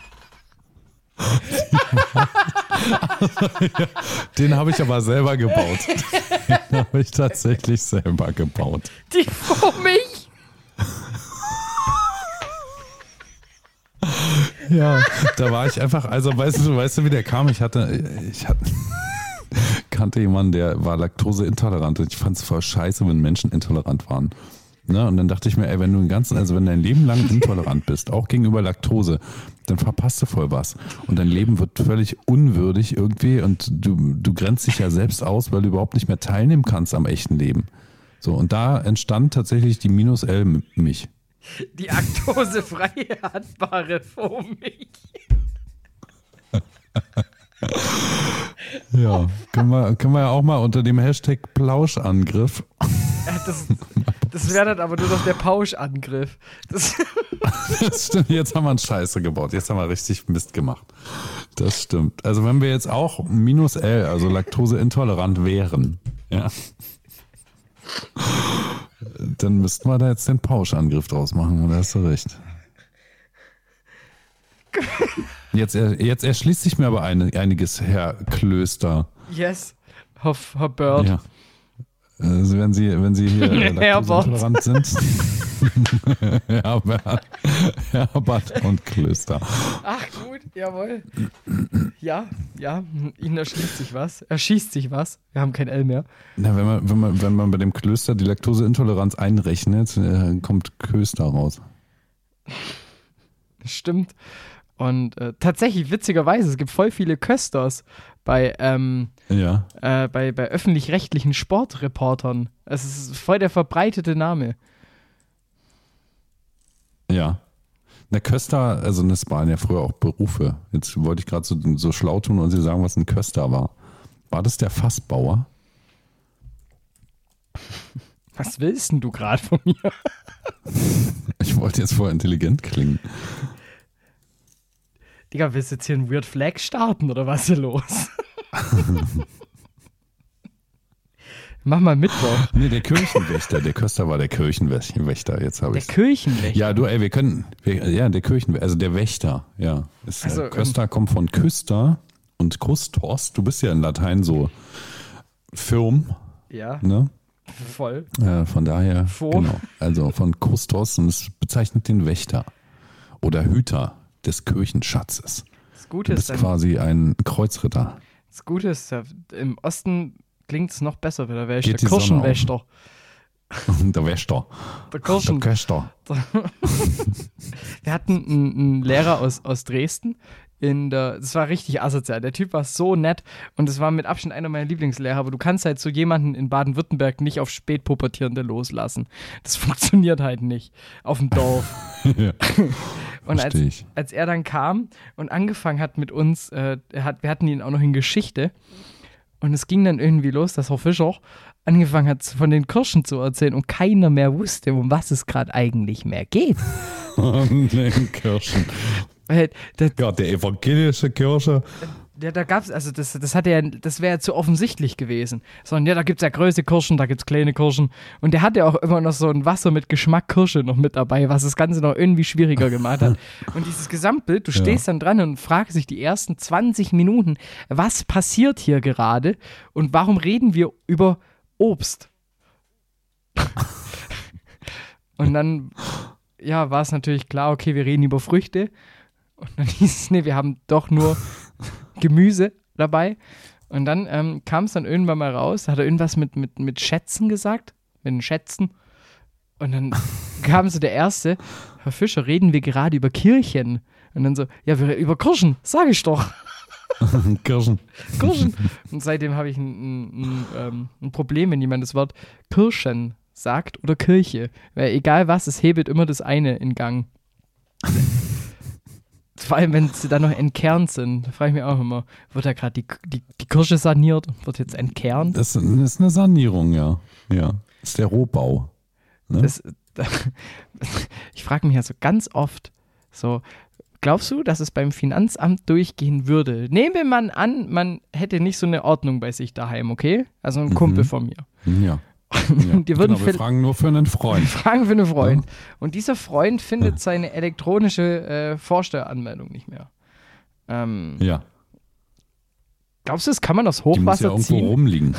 Den habe ich aber selber gebaut. Den habe ich tatsächlich selber gebaut. Die vor mich? Ja, da war ich einfach, also weißt du, wie der kam? Ich kannte jemanden, der war laktoseintolerant und ich fand es voll scheiße, wenn Menschen intolerant waren. Ne? Und dann dachte ich mir, wenn du wenn dein Leben lang intolerant bist, auch gegenüber Laktose, dann verpasst du voll was. Und dein Leben wird völlig unwürdig irgendwie und du grenzt dich ja selbst aus, weil du überhaupt nicht mehr teilnehmen kannst am echten Leben. So, und da entstand tatsächlich die -L mich. Die laktosefreie handbare Foamilch. Ja, können wir ja auch mal unter dem Hashtag Plauschangriff. Das wäre dann aber nur noch der Pauschangriff. Das stimmt, jetzt haben wir einen Scheiße gebaut. Jetzt haben wir richtig Mist gemacht. Das stimmt. Also wenn wir jetzt auch -L, also laktoseintolerant wären, ja, dann müssten wir da jetzt den Pauschangriff draus machen. Da hast du recht. Jetzt erschließt sich mir aber einiges, Herr Klöster. Yes, Herr Bird. Ja. Also wenn Sie hier laktoseintolerant sind. Herbert und Klöster. Ach gut, jawohl. Ja, Ihnen erschließt sich was. Erschießt sich was. Wir haben kein L mehr. Na, wenn man bei dem Klöster die Laktoseintoleranz einrechnet, kommt Köster raus. Stimmt. Und tatsächlich, witzigerweise, es gibt voll viele Kösters bei öffentlich-rechtlichen Sportreportern. Es ist voll der verbreitete Name. Ja. Na, Köster, also das waren ja früher auch Berufe. Jetzt wollte ich gerade so schlau tun und Sie sagen, was ein Köster war. War das der Fassbauer? Was willst denn du gerade von mir? Ich wollte jetzt voll intelligent klingen. Digga, willst du jetzt hier einen Weird Flag starten oder was ist hier los? Mach mal Mittwoch. Nee, der Kirchenwächter. Der Köster war der Kirchenwächter. Jetzt habe ich Der Kirchenwächter? Ja, der Kirchenwächter, also der Wächter, ja. Köster kommt von Küster und Kustos. Du bist ja in Latein so firm. Ja. Ne? Voll. Von daher, genau. Also von Kustos und es bezeichnet den Wächter oder Hüter des Kirchenschatzes. Das Gute ist quasi ein Kreuzritter. Das Gute ist, im Osten klingt es noch besser, weil da wäre ich der Kirchenwächter. Der Wächter. Der Kirchenwächter. Wir hatten einen Lehrer aus Dresden. Das war richtig asozial. Der Typ war so nett und es war mit Abstand einer meiner Lieblingslehrer, aber du kannst halt so jemanden in Baden-Württemberg nicht auf Spätpubertierende loslassen. Das funktioniert halt nicht auf dem Dorf. Ja. Und als er dann kam und angefangen hat mit uns, wir hatten ihn auch noch in Geschichte und es ging dann irgendwie los, dass Herr Fischer angefangen hat, von den Kirchen zu erzählen und keiner mehr wusste, um was es gerade eigentlich mehr geht. Von den Kirchen. Der evangelische Kirche. Ja, da gab's, also das wäre ja zu offensichtlich gewesen. Sondern ja, da gibt's ja große Kirchen, da gibt's kleine Kirchen. Und der hatte auch immer noch so ein Wasser mit Geschmack Kirsche noch mit dabei, was das Ganze noch irgendwie schwieriger gemacht hat. Und dieses Gesamtbild, du stehst dann dran und fragst dich die ersten 20 Minuten, was passiert hier gerade und warum reden wir über Obst? Und dann, war es natürlich klar, okay, wir reden über Früchte. Und dann hieß es, nee, wir haben doch nur Gemüse dabei. Und dann kam es dann irgendwann mal raus, da hat er irgendwas mit Schätzen gesagt, mit den Schätzen. Und dann kam so der Erste, Herr Fischer, reden wir gerade über Kirchen? Und dann so, ja, über Kirchen, sag ich doch. Kirchen. Und seitdem habe ich ein Problem, wenn jemand das Wort Kirchen sagt oder Kirche. Weil egal was, es hebelt immer das eine in Gang. Vor allem, wenn sie dann noch entkernt sind. Da frage ich mich auch immer, wird da gerade die Kirche saniert und wird jetzt entkernt? Das ist eine Sanierung, ja. Ja, das ist der Rohbau. Ne? Ich frage mich also ganz oft, so, glaubst du, dass es beim Finanzamt durchgehen würde? Nehmen wir mal an, man hätte nicht so eine Ordnung bei sich daheim, okay? Also ein Kumpel von mir. Ja. Wir fragen nur für einen Freund. Ja. Und dieser Freund findet seine elektronische Vorsteueranmeldung nicht mehr. Ja. Glaubst du, das kann man aus Hochwasser ziehen? Die muss ja irgendwo rumliegen.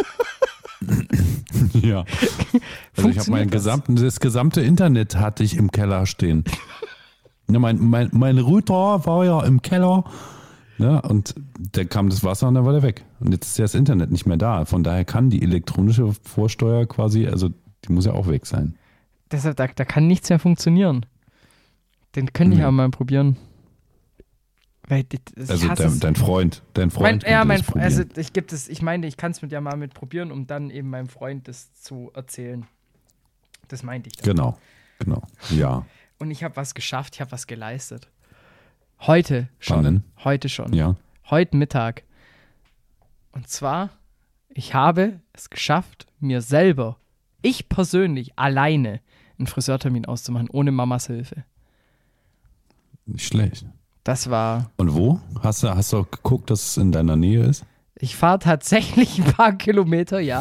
Ja. Also ich habe das gesamte Internet hatte ich im Keller stehen. Ja, mein Router war ja im Keller. Ja, und da kam das Wasser und dann war der weg. Und jetzt ist ja das Internet nicht mehr da. Von daher kann die elektronische Vorsteuer quasi, also die muss ja auch weg sein. Deshalb, da kann nichts mehr funktionieren. Den könnte ich auch mal probieren. Weil, dein Freund. Also ich meine, ich kann es mit ja mal mit probieren, um dann eben meinem Freund das zu erzählen. Das meinte ich dann. Genau, ja. Und ich habe was geschafft, ich habe was geleistet. Heute schon. Wann denn? Heute schon. Ja. Heute Mittag. Und zwar, ich habe es geschafft, mir selber, ich persönlich, alleine einen Friseurtermin auszumachen, ohne Mamas Hilfe. Nicht schlecht. Das war... Und wo? Hast du auch geguckt, dass es in deiner Nähe ist? Ich fahre tatsächlich ein paar Kilometer, ja.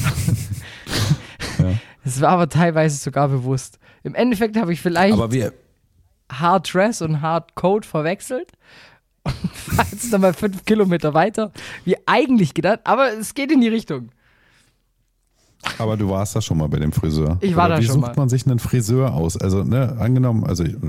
Es war aber teilweise sogar bewusst. Im Endeffekt habe ich vielleicht... Hard Dress und Hard Coat verwechselt und fahre jetzt nochmal 5 Kilometer weiter, wie eigentlich gedacht, aber es geht in die Richtung. Aber du warst da schon mal bei dem Friseur. Ich war da schon mal. Wie sucht man sich einen Friseur aus? Also, angenommen,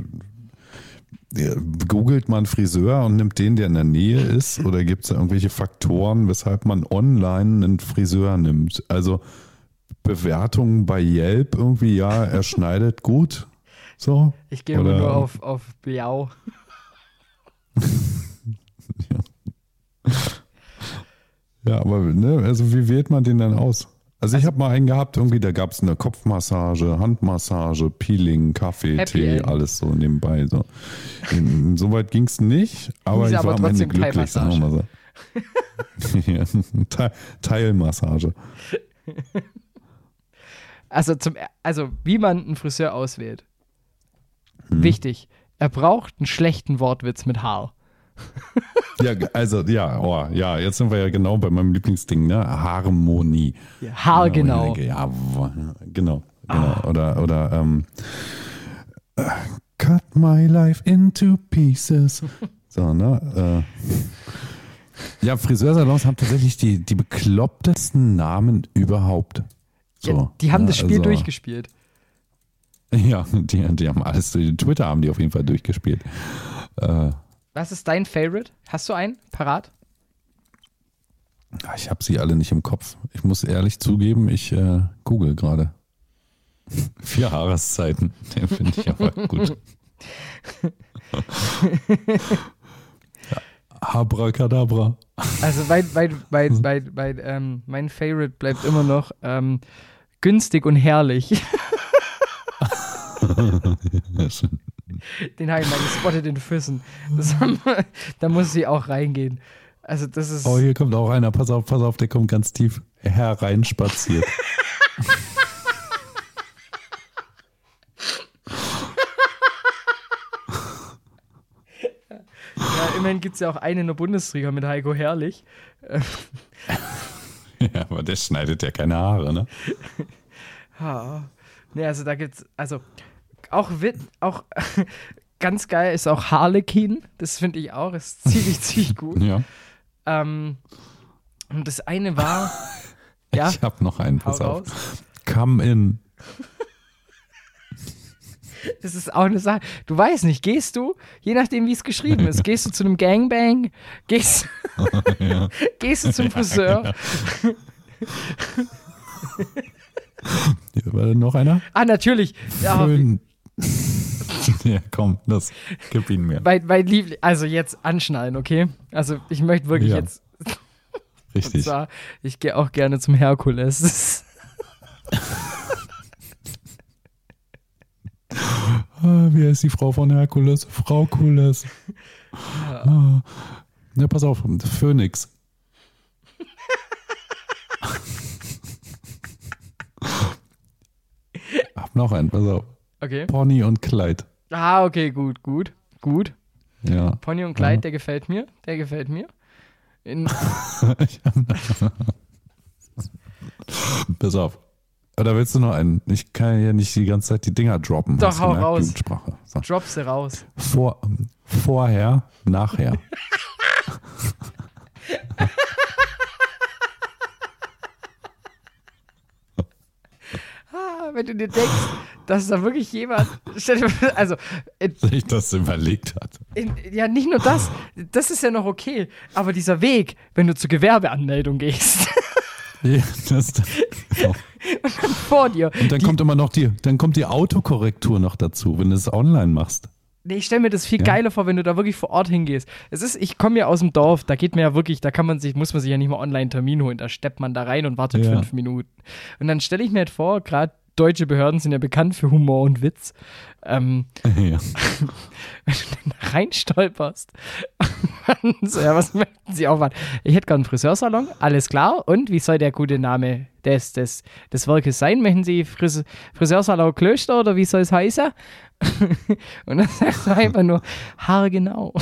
googelt man Friseur und nimmt den, der in der Nähe ist, oder gibt es da irgendwelche Faktoren, weshalb man online einen Friseur nimmt? Also Bewertungen bei Yelp irgendwie, ja, er schneidet gut. So? Ich gehe nur auf Blau. Ja, aber also wie wählt man den dann aus? Also ich habe mal einen gehabt, irgendwie, da gab es eine Kopfmassage, Handmassage, Peeling, Kaffee, Happy Tee, End. Alles so nebenbei. So. Soweit ging es nicht, aber ich war am Ende glücklich, sagen wir mal so. Ja, Teilmassage. Also wie man einen Friseur auswählt. Wichtig, er braucht einen schlechten Wortwitz mit Haar. Ja, also, jetzt sind wir ja genau bei meinem Lieblingsding, ne? Harmonie. Ja, haargenau. Ja, genau. Oder cut my life into pieces. So, ne? Ja, Friseursalons haben tatsächlich die beklopptesten Namen überhaupt. So, ja, die haben das Spiel durchgespielt. Ja, die haben alles, Twitter haben die auf jeden Fall durchgespielt. Was ist dein Favorite? Hast du einen parat? Ich habe sie alle nicht im Kopf. Ich muss ehrlich zugeben, ich google gerade. 4 Jahreszeiten, den finde ich aber gut. Ja, Abracadabra. Also mein Favorite bleibt immer noch günstig und herrlich. Den habe ich mal gespottet in Füssen. Da muss sie auch reingehen. Also das ist. Oh, hier kommt auch einer. Pass auf, der kommt ganz tief hereinspaziert. Ja, immerhin gibt es ja auch einen in der Bundesliga mit Heiko Herrlich. Ja, aber der schneidet ja keine Haare, ne? Ja. Ne, also da gibt's, also auch ganz geil ist auch Harlequin. Das finde ich auch, ist ziemlich gut. Ja. Und das eine war, ja. Ich habe noch einen, pass auf. Raus. Come in. Das ist auch eine Sache. Du weißt nicht, gehst du, je nachdem wie es geschrieben ist, gehst du zu einem Gangbang, gehst du zum Friseur. Hier war noch einer? Ah, natürlich. Ja, ja, komm, gib ihn mir. Mein Liebling, also jetzt anschnallen, okay? Also ich möchte wirklich jetzt. Richtig. Und zwar, ich gehe auch gerne zum Herkules. Wie heißt die Frau von Herkules? Frau Kules. Ja, pass auf, Phönix. Hab noch einen, pass auf. Okay. Pony und Kleid. Ah, okay, gut. Ja. Pony und Kleid, der gefällt mir. Pass auf. Oder willst du noch einen? Ich kann ja nicht die ganze Zeit die Dinger droppen. Doch, hau raus. So. Drop sie raus. Vorher, nachher. Wenn du dir denkst, dass da wirklich jemand, also sich das überlegt hat. Ja, nicht nur das ist ja noch okay, aber dieser Weg, wenn du zur Gewerbeanmeldung gehst. Ja, genau. Und dann vor dir. Und dann kommt immer noch dann kommt die Autokorrektur noch dazu, wenn du es online machst. Nee, ich stelle mir das viel geiler vor, wenn du da wirklich vor Ort hingehst. Ich komme ja aus dem Dorf, da geht mir ja wirklich, muss man sich ja nicht mal online einen Termin holen, da steppt man da rein und wartet 5 Minuten. Und dann stelle ich mir halt vor, gerade deutsche Behörden sind ja bekannt für Humor und Witz. Wenn du dann reinstolperst, so, ja, was möchten Sie aufwarten? Ich hätte gerne einen Friseursalon, alles klar. Und wie soll der gute Name des Werkes sein? Möchten Sie Friseursalon Klöster oder wie soll es heißen? Und dann sagst du einfach nur, haargenau.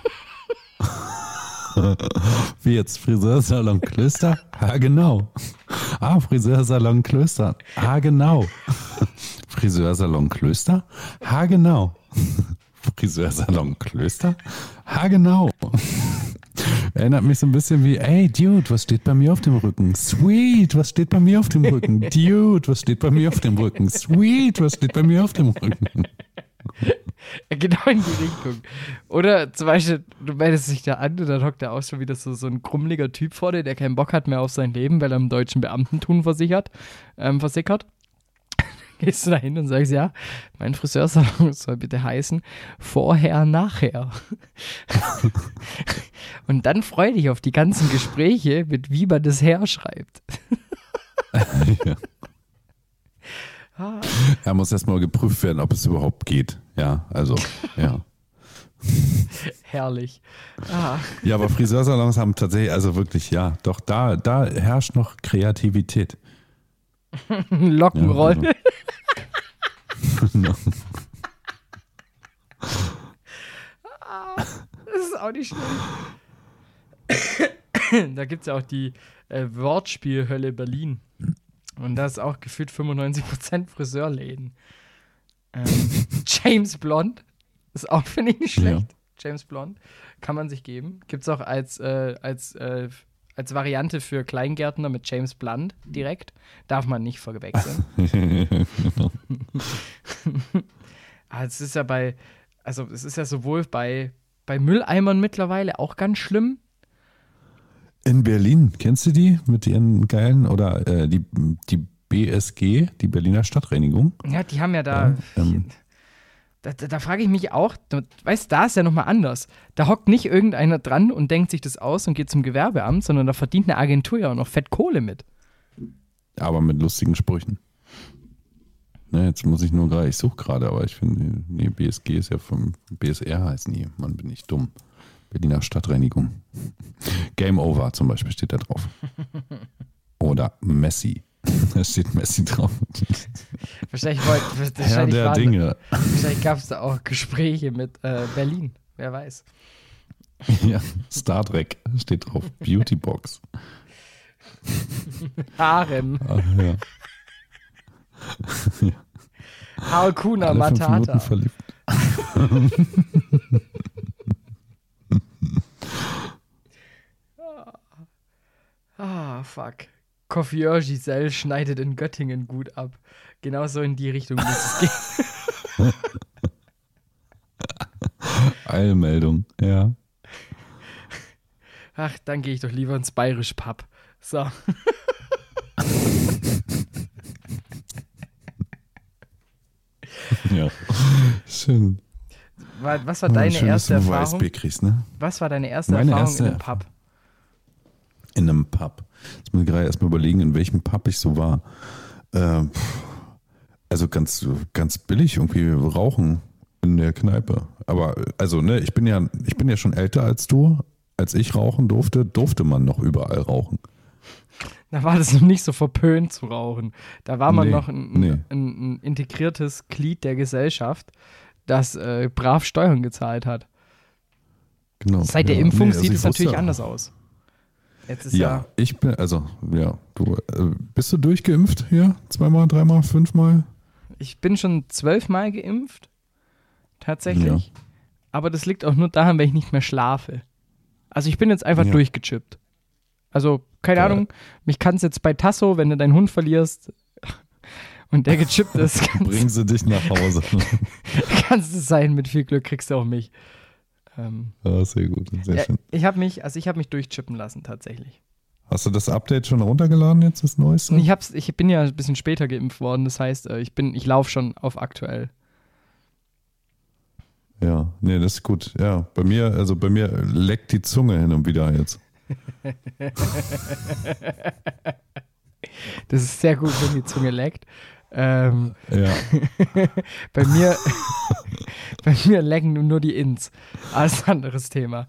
Wie jetzt? Friseursalon Klöster? Genau. Friseursalon Klöster. Genau. Friseursalon Klöster? Genau. Friseursalon Klöster? Genau. Erinnert mich so ein bisschen wie, ey, Dude, was steht bei mir auf dem Rücken? Sweet, was steht bei mir auf dem Rücken? Dude, was steht bei mir auf dem Rücken? Sweet, was steht bei mir auf dem Rücken? Genau in die Richtung. Oder zum Beispiel, du meldest dich da an und dann hockt da auch schon wieder so ein krummeliger Typ vor dir, der keinen Bock hat mehr auf sein Leben, weil er im deutschen Beamtentum versickert. Gehst du da hin und sagst, ja, mein Friseursalon soll bitte heißen Vorher, Nachher. Und dann freu dich auf die ganzen Gespräche, mit wie man das herschreibt. Ja. Er muss erstmal geprüft werden, ob es überhaupt geht. Ja, also, ja. Herrlich. Ja, aber Friseursalons haben tatsächlich, also wirklich, ja, doch, da herrscht noch Kreativität. Lockenroll. Ja, also. Das ist ist auch nicht schlecht. Da gibt es ja auch die Wortspielhölle Berlin. Und da ist auch gefühlt 95% Friseurläden. James Blond ist auch, finde ich, nicht schlecht. Ja. James Blond kann man sich geben. Gibt es auch als Variante für Kleingärtner mit James Blunt direkt. Darf man nicht verwechseln. Es ist ja sowohl bei Mülleimern mittlerweile auch ganz schlimm. In Berlin, kennst du die mit ihren geilen, oder die BSG, die Berliner Stadtreinigung? Ja, die haben ja da... Da frage ich mich auch, weißt du, da ist ja nochmal anders. Da hockt nicht irgendeiner dran und denkt sich das aus und geht zum Gewerbeamt, sondern da verdient eine Agentur ja auch noch fett Kohle mit. Aber mit lustigen Sprüchen. Ne, jetzt muss ich suche gerade, aber ich finde, nee, BSG ist ja vom BSR heißen die. Mann, bin ich dumm. Berliner Stadtreinigung. Game Over zum Beispiel steht da drauf. Oder Messi. Da steht Messi drauf. Wahrscheinlich gab es da auch Gespräche mit Berlin. Wer weiß. Ja, Star Trek steht drauf. Beautybox. Harem. Ach, ja. Hakuna Matata. Verliebt. Fuck. Coiffeur Giselle schneidet in Göttingen gut ab. Genauso in die Richtung muss es gehen. Eilmeldung, ja. Ach, dann gehe ich doch lieber ins Bayerisch Pub. So. Ja, schön. Was war deine schön, erste dass du Erfahrung? Weißbier kriegst, ne? Was war deine erste Erfahrung in einem Pub? In einem Pub. Jetzt muss ich gerade erstmal überlegen, in welchem Pub ich so war. Also ganz, ganz billig irgendwie rauchen in der Kneipe. Aber also, ne, ich bin ja schon älter als du. Als ich rauchen durfte man noch überall rauchen. Da war das noch nicht so verpönt zu rauchen. Da war man noch ein integriertes Glied der Gesellschaft, das brav Steuern gezahlt hat. Genau. Seit der Impfung sieht es natürlich anders aus. Jetzt ist ich bin, du, bist du durchgeimpft hier? 2-mal, 3-mal, 5-mal? Ich bin schon 12-mal geimpft, tatsächlich. Ja. Aber das liegt auch nur daran, weil ich nicht mehr schlafe. Also ich bin jetzt einfach durchgechippt. Also, keine Ahnung, mich kann es jetzt bei Tasso, wenn du deinen Hund verlierst und der gechippt ist, bringen sie dich nach Hause. Kannst es sein, mit viel Glück kriegst du auch mich. Sehr gut, sehr schön. Ich habe mich durchchippen lassen, tatsächlich. Hast du das Update schon runtergeladen, jetzt das Neueste? Ich bin ja ein bisschen später geimpft worden, das heißt, ich laufe schon auf aktuell. Ja, nee, das ist gut. Ja, bei mir leckt die Zunge hin und wieder jetzt. Das ist sehr gut, wenn die Zunge leckt. Ja. Bei mir lecken nur die Ins. Alles anderes Thema.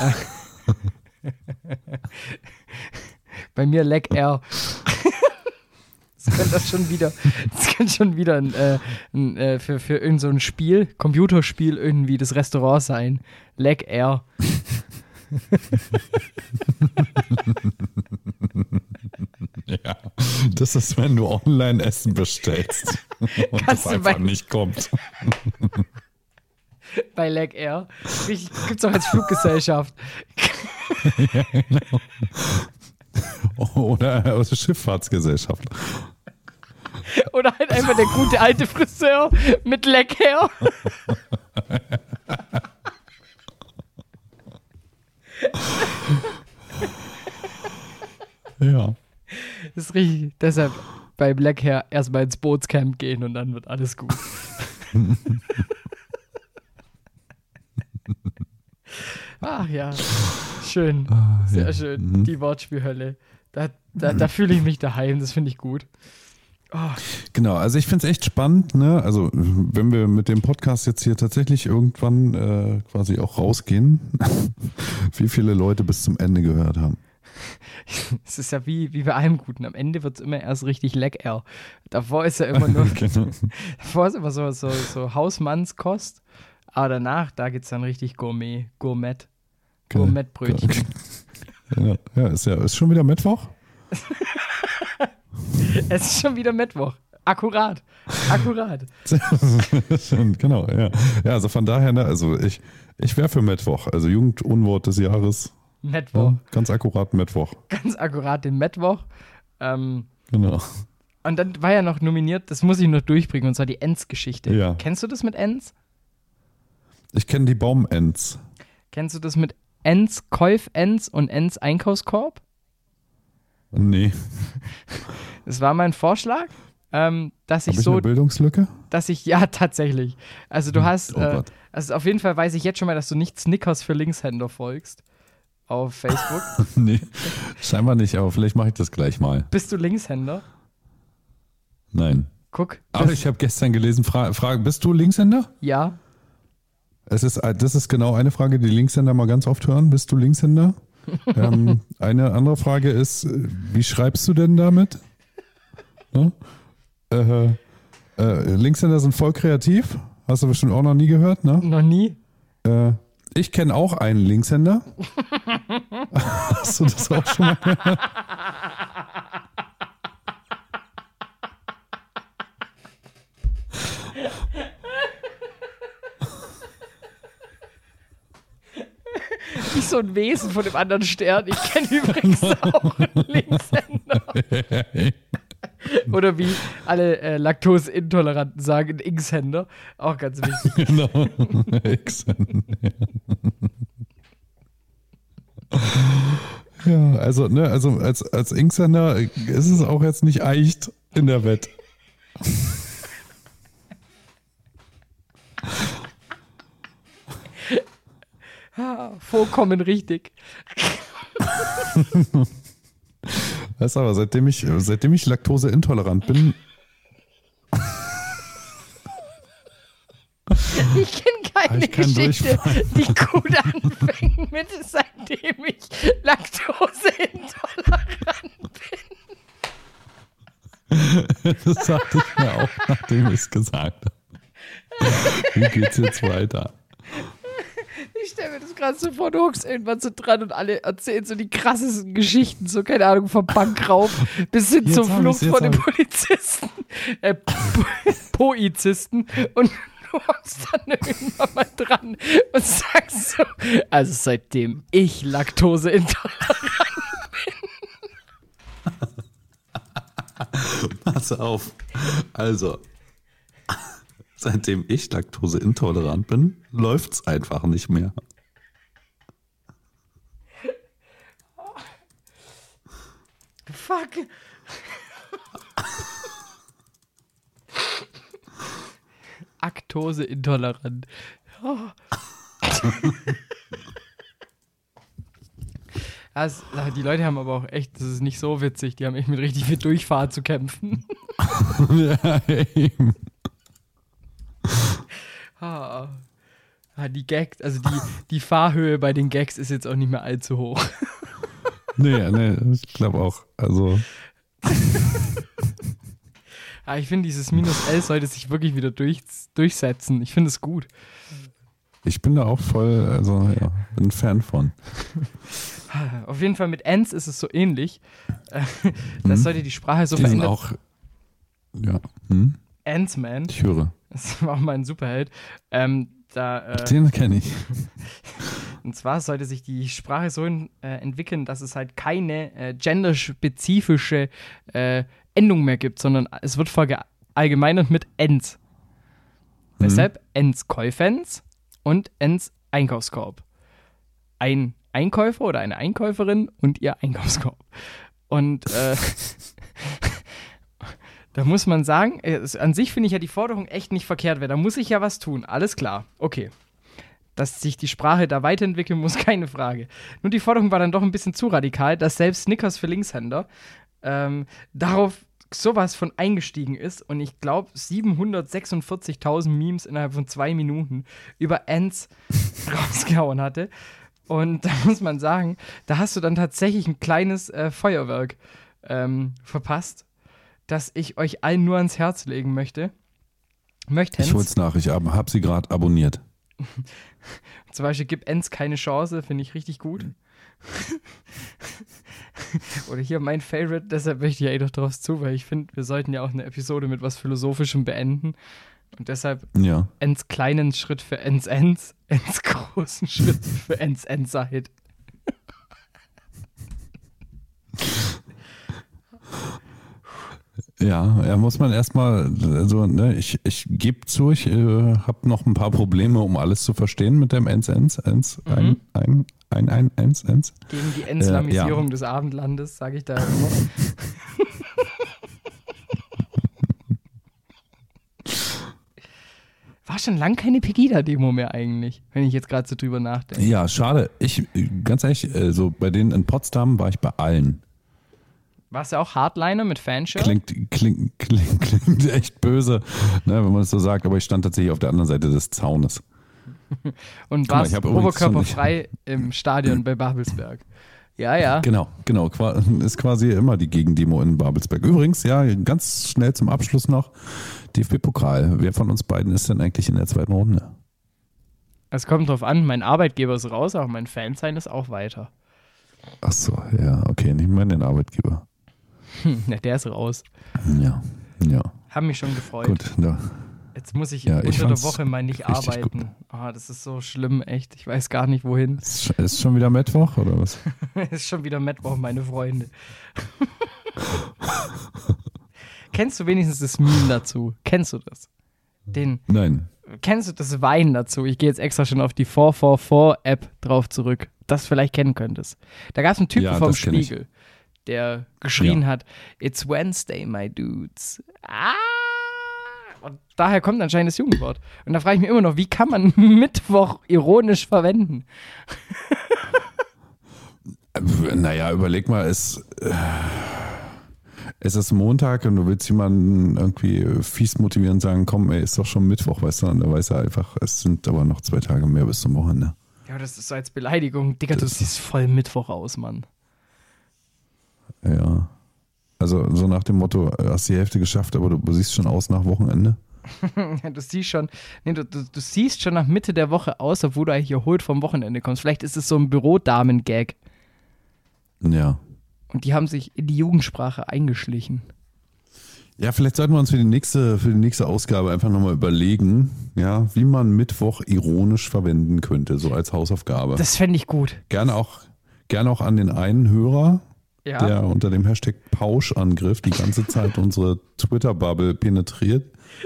Bei mir leck er. Das könnte schon wieder für irgend so ein Spiel, Computerspiel irgendwie das Restaurant sein. Leck er. Ja, das ist, wenn du online Essen bestellst und das einfach nicht kommt. Bei Leg Air. Gibt's auch als Fluggesellschaft. Ja, genau. Oder als Schifffahrtsgesellschaft. Oder halt einfach der gute alte Friseur mit Leg Air. Ja. Das ist richtig. Deshalb bei Black Hair erstmal ins Bootscamp gehen und dann wird alles gut. Ach ja. Schön. Sehr schön. Die Wortspielhölle. Da fühle ich mich daheim. Das finde ich gut. Oh. Genau, also ich finde es echt spannend, ne? Also wenn wir mit dem Podcast jetzt hier tatsächlich irgendwann quasi auch rausgehen, wie viele Leute bis zum Ende gehört haben. Es ist ja wie bei allem Guten. Am Ende wird es immer erst richtig lecker. Davor ist ja immer nur genau. Davor ist immer so Hausmannskost, aber danach, da geht es dann richtig Gourmet. Gourmetbrötchen. Ist schon wieder Mittwoch? Es ist schon wieder Mittwoch. Akkurat. Genau, ja. Ja, also von daher, ne, also ich wäre für Mittwoch, also Jugendunwort des Jahres. Mittwoch. Ja, ganz akkurat Mittwoch. Ganz akkurat den Mittwoch. Genau. Und dann war ja noch nominiert, das muss ich noch durchbringen, und zwar die Ents-Geschichte. Ja. Kennst du das mit Ents? Ich kenne die Bauments. Kennst du das mit Ents, Käuf-Ents und Ents Einkaufskorb? Nee. Das war mein Vorschlag, dass ich so... eine Bildungslücke? Ja, tatsächlich. Also du hast, also auf jeden Fall weiß ich jetzt schon mal, dass du nicht Snickers für Linkshänder folgst auf Facebook. Nee, scheinbar nicht, aber vielleicht mache ich das gleich mal. Bist du Linkshänder? Nein. Guck. Aber ich habe gestern gelesen, Frage, bist du Linkshänder? Ja. Das ist genau eine Frage, die Linkshänder mal ganz oft hören. Bist du Linkshänder? Eine andere Frage ist, wie schreibst du denn damit? Ne? Linkshänder sind voll kreativ. Hast du bestimmt auch noch nie gehört, ne? Noch nie. Ich kenne auch einen Linkshänder. Hast du das auch schon mal gehört? Wie so ein Wesen von dem anderen Stern. Ich kenne übrigens auch einen Linkshänder. Oder wie alle Laktoseintoleranten sagen, ein Inkshänder. Auch ganz wichtig. Genau, Inkshänder. Ja, also als Inkshänder ist es auch jetzt nicht echt in der Welt. Vollkommen richtig. Weißt du, aber seitdem ich laktoseintolerant bin. Ich kenne keine Geschichte, die gut anfängt mit, seitdem ich laktoseintolerant bin. Das sagte ich mir auch, nachdem ich es gesagt habe. Wie geht's jetzt weiter? Ich stelle mir das gerade so vor, du hockst irgendwann so dran und alle erzählen so die krassesten Geschichten, so keine Ahnung, vom Bankraub bis hin zur Flucht vor den Polizisten, Polizisten, und du hockst dann irgendwann mal dran und sagst so, also seitdem ich laktoseintolerant bin. Pass auf, also seitdem ich laktoseintolerant bin, läuft's einfach nicht mehr. Fuck. Laktoseintolerant. Oh. Die Leute haben aber auch echt, das ist nicht so witzig, die haben echt mit richtig viel Durchfahrt zu kämpfen. Ja, eben. Die Gags, also die Fahrhöhe bei den Gags ist jetzt auch nicht mehr allzu hoch. Nee, ich glaube auch. Also. Ich finde, dieses -L sollte sich wirklich wieder durchsetzen. Ich finde es gut. Ich bin da auch voll, also ja, bin ein Fan von. Auf jeden Fall mit Ents ist es so ähnlich. Das sollte die Sprache so verändern. Auch, ja. Ant-Man. Ich höre. Das war auch mein Superheld. Den kenne ich. Und zwar sollte sich die Sprache so entwickeln, dass es halt keine genderspezifische Endung mehr gibt, sondern es wird verallgemeinert mit Ents. Deshalb Ents Käufens und Ents Einkaufskorb. Ein Einkäufer oder eine Einkäuferin und ihr Einkaufskorb. Und da muss man sagen, an sich finde ich ja die Forderung echt nicht verkehrt, weil da muss ich ja was tun. Alles klar, okay. Dass sich die Sprache da weiterentwickeln muss, keine Frage. Nur die Forderung war dann doch ein bisschen zu radikal, dass selbst Snickers für Linkshänder darauf sowas von eingestiegen ist und ich glaube 746.000 Memes innerhalb von 2 Minuten über Ents rausgehauen hatte. Und da muss man sagen, da hast du dann tatsächlich ein kleines Feuerwerk verpasst, das ich euch allen nur ans Herz legen möchte. Ich hol's nach, ich habe sie gerade abonniert. Zum Beispiel gib Enz keine Chance, finde ich richtig gut. Oder hier mein Favorite, deshalb möchte ich ja doch drauf zu, weil ich finde, wir sollten ja auch eine Episode mit was Philosophischem beenden. Und deshalb Enz kleinen Schritt für Enz, Enz großen Schritt für Enz Zeit. Ja, muss man erstmal, also ne, ich gebe zu, ich habe noch ein paar Probleme, um alles zu verstehen mit dem Enz. Enz. Gegen die Enslamisierung des Abendlandes, sage ich da immer. War schon lang keine Pegida-Demo mehr eigentlich, wenn ich jetzt gerade so drüber nachdenke. Ja, schade. Ganz ehrlich, so bei denen in Potsdam war ich bei allen. Warst du auch Hardliner mit Fanshirt? Klingt echt böse, ne, wenn man es so sagt, aber ich stand tatsächlich auf der anderen Seite des Zaunes. Und warst oberkörperfrei im Stadion bei Babelsberg. Ja. Genau. Ist quasi immer die Gegendemo in Babelsberg. Übrigens, ja, ganz schnell zum Abschluss noch, DFB-Pokal. Wer von uns beiden ist denn eigentlich in der zweiten Runde? Es kommt drauf an, mein Arbeitgeber ist raus, aber mein Fansein ist auch weiter. Ach so, ja, okay, nicht mehr den Arbeitgeber. Na, der ist raus. Ja. Haben mich schon gefreut. Gut, ja. Jetzt muss ich unter der Woche mal nicht arbeiten. Das ist so schlimm, echt. Ich weiß gar nicht, wohin. Ist schon wieder Mittwoch, oder was? Ist schon wieder Mittwoch, meine Freunde. Kennst du wenigstens das Meme dazu? Kennst du das? Nein. Kennst du das Wein dazu? Ich gehe jetzt extra schon auf die 444-App drauf zurück. Das vielleicht kennen könntest. Da gab es einen Typen vom Spiegel, der geschrien hat, "It's Wednesday, my dudes." Und daher kommt anscheinend das Jugendwort. Und da frage ich mich immer noch, wie kann man Mittwoch ironisch verwenden? Naja, überleg mal, es ist Montag und du willst jemanden irgendwie fies motivieren und sagen, komm, ey, ist doch schon Mittwoch, weißt du? Und da weiß er einfach, es sind aber noch 2 Tage mehr bis zum Wochenende. Ja, das ist so als Beleidigung. Digga, du siehst voll Mittwoch aus, Mann. Ja. Also so nach dem Motto, hast die Hälfte geschafft, aber du siehst schon aus nach Wochenende. Du siehst schon, du siehst schon nach Mitte der Woche aus, obwohl du eigentlich erholt vom Wochenende kommst. Vielleicht ist es so ein Bürodamen-Gag. Ja. Und die haben sich in die Jugendsprache eingeschlichen. Ja, vielleicht sollten wir uns für die nächste Ausgabe einfach nochmal überlegen, ja, wie man Mittwoch ironisch verwenden könnte, so als Hausaufgabe. Das fände ich gut. Gerne auch an den einen Hörer, der unter dem Hashtag Pauschangriff die ganze Zeit unsere Twitter-Bubble penetriert.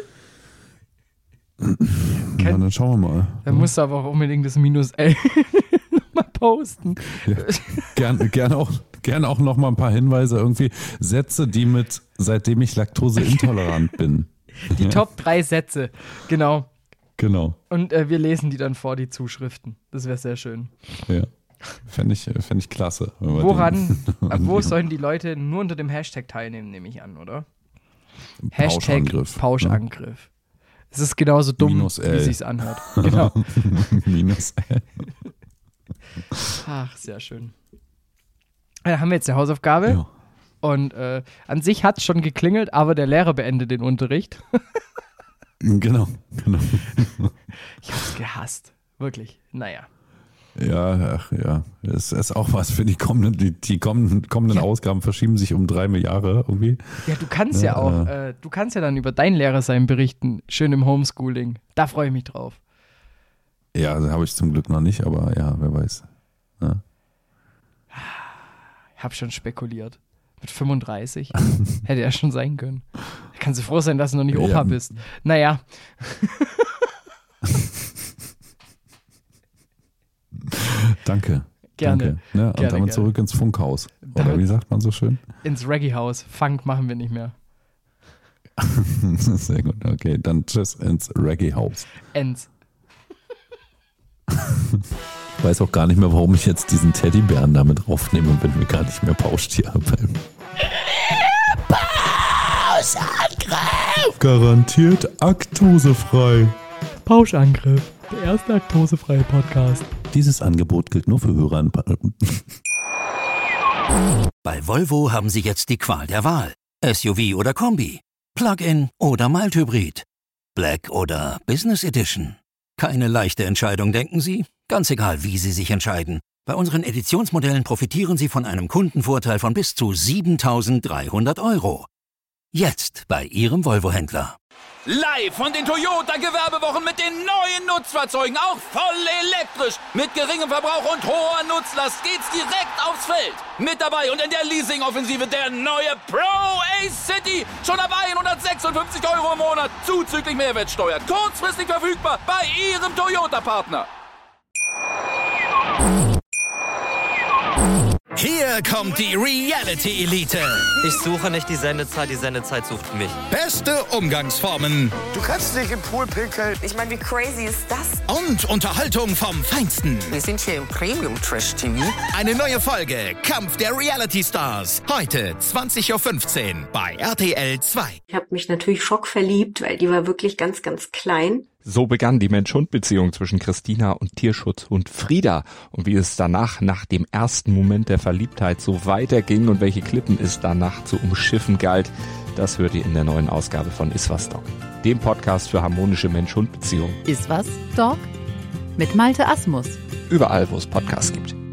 Dann schauen wir mal. Da musst du aber auch unbedingt das -L nochmal posten. Ja, gerne auch noch mal ein paar Hinweise, irgendwie Sätze, die mit seitdem ich laktoseintolerant bin. Die Top 3 Sätze, genau. Genau. Und wir lesen die dann vor, die Zuschriften. Das wäre sehr schön. Ja, fände ich klasse. Wo sollen die Leute nur unter dem Hashtag teilnehmen, nehme ich an, oder? Hashtag Pauschangriff. Es ist genauso dumm, wie es sich anhört. Genau. -L. Ach, sehr schön. Dann haben wir jetzt eine Hausaufgabe. Ja. Und an sich hat es schon geklingelt, aber der Lehrer beendet den Unterricht. Genau. Ich hab's gehasst. Wirklich. Naja. Ja. Es ist auch was für die kommenden Ausgaben verschieben sich um 3 Jahre irgendwie. Ja, du kannst du kannst ja dann über dein Lehrersein berichten. Schön im Homeschooling. Da freue ich mich drauf. Ja, habe ich zum Glück noch nicht, aber ja, wer weiß. Ja. Ich habe schon spekuliert. Mit 35 hätte ja schon sein können. Da kannst du froh sein, dass du noch nicht Opa bist. Naja. Danke. Gerne. Danke. Ja, und damit zurück ins Funkhaus. Oder wie sagt man so schön? Ins Reggae-Haus. Funk machen wir nicht mehr. Sehr gut. Okay, dann tschüss ins Reggae-Haus. Ich weiß auch gar nicht mehr, warum ich jetzt diesen Teddybären damit draufnehme, wenn wir gar nicht mehr Pauschtier haben. Pauschangriff! Garantiert laktosefrei. Pauschangriff, der erste laktosefreie Podcast. Dieses Angebot gilt nur für Hörer. Bei Volvo haben Sie jetzt die Qual der Wahl. SUV oder Kombi, Plug-in oder Mild-Hybrid, Black oder Business Edition. Keine leichte Entscheidung, denken Sie? Ganz egal, wie Sie sich entscheiden. Bei unseren Editionsmodellen profitieren Sie von einem Kundenvorteil von bis zu 7.300 €. Jetzt bei Ihrem Volvo-Händler. Live von den Toyota-Gewerbewochen mit den neuen Nutzfahrzeugen, auch voll elektrisch. Mit geringem Verbrauch und hoher Nutzlast geht's direkt aufs Feld. Mit dabei und in der Leasing-Offensive der neue Pro-Ace City. Schon ab 156 € im Monat, zuzüglich Mehrwertsteuer. Kurzfristig verfügbar bei Ihrem Toyota-Partner. Hier kommt die Reality-Elite. Ich suche nicht die Sendezeit sucht mich. Beste Umgangsformen. Du kannst nicht im Pool pinkeln. Ich meine, wie crazy ist das? Und Unterhaltung vom Feinsten. Wir sind hier im Premium-Trash-TV. Eine neue Folge Kampf der Reality-Stars. Heute 20.15 Uhr bei RTL 2. Ich habe mich natürlich schockverliebt, weil die war wirklich ganz, ganz klein. So begann die Mensch-Hund-Beziehung zwischen Christina und Tierschutzhund Frieda. Und wie es danach, nach dem ersten Moment der Verliebtheit, so weiterging und welche Klippen es danach zu umschiffen galt, das hört ihr in der neuen Ausgabe von Iswas Dog, dem Podcast für harmonische Mensch-Hund-Beziehungen. Iswas Dog mit Malte Asmus. Überall, wo es Podcasts gibt.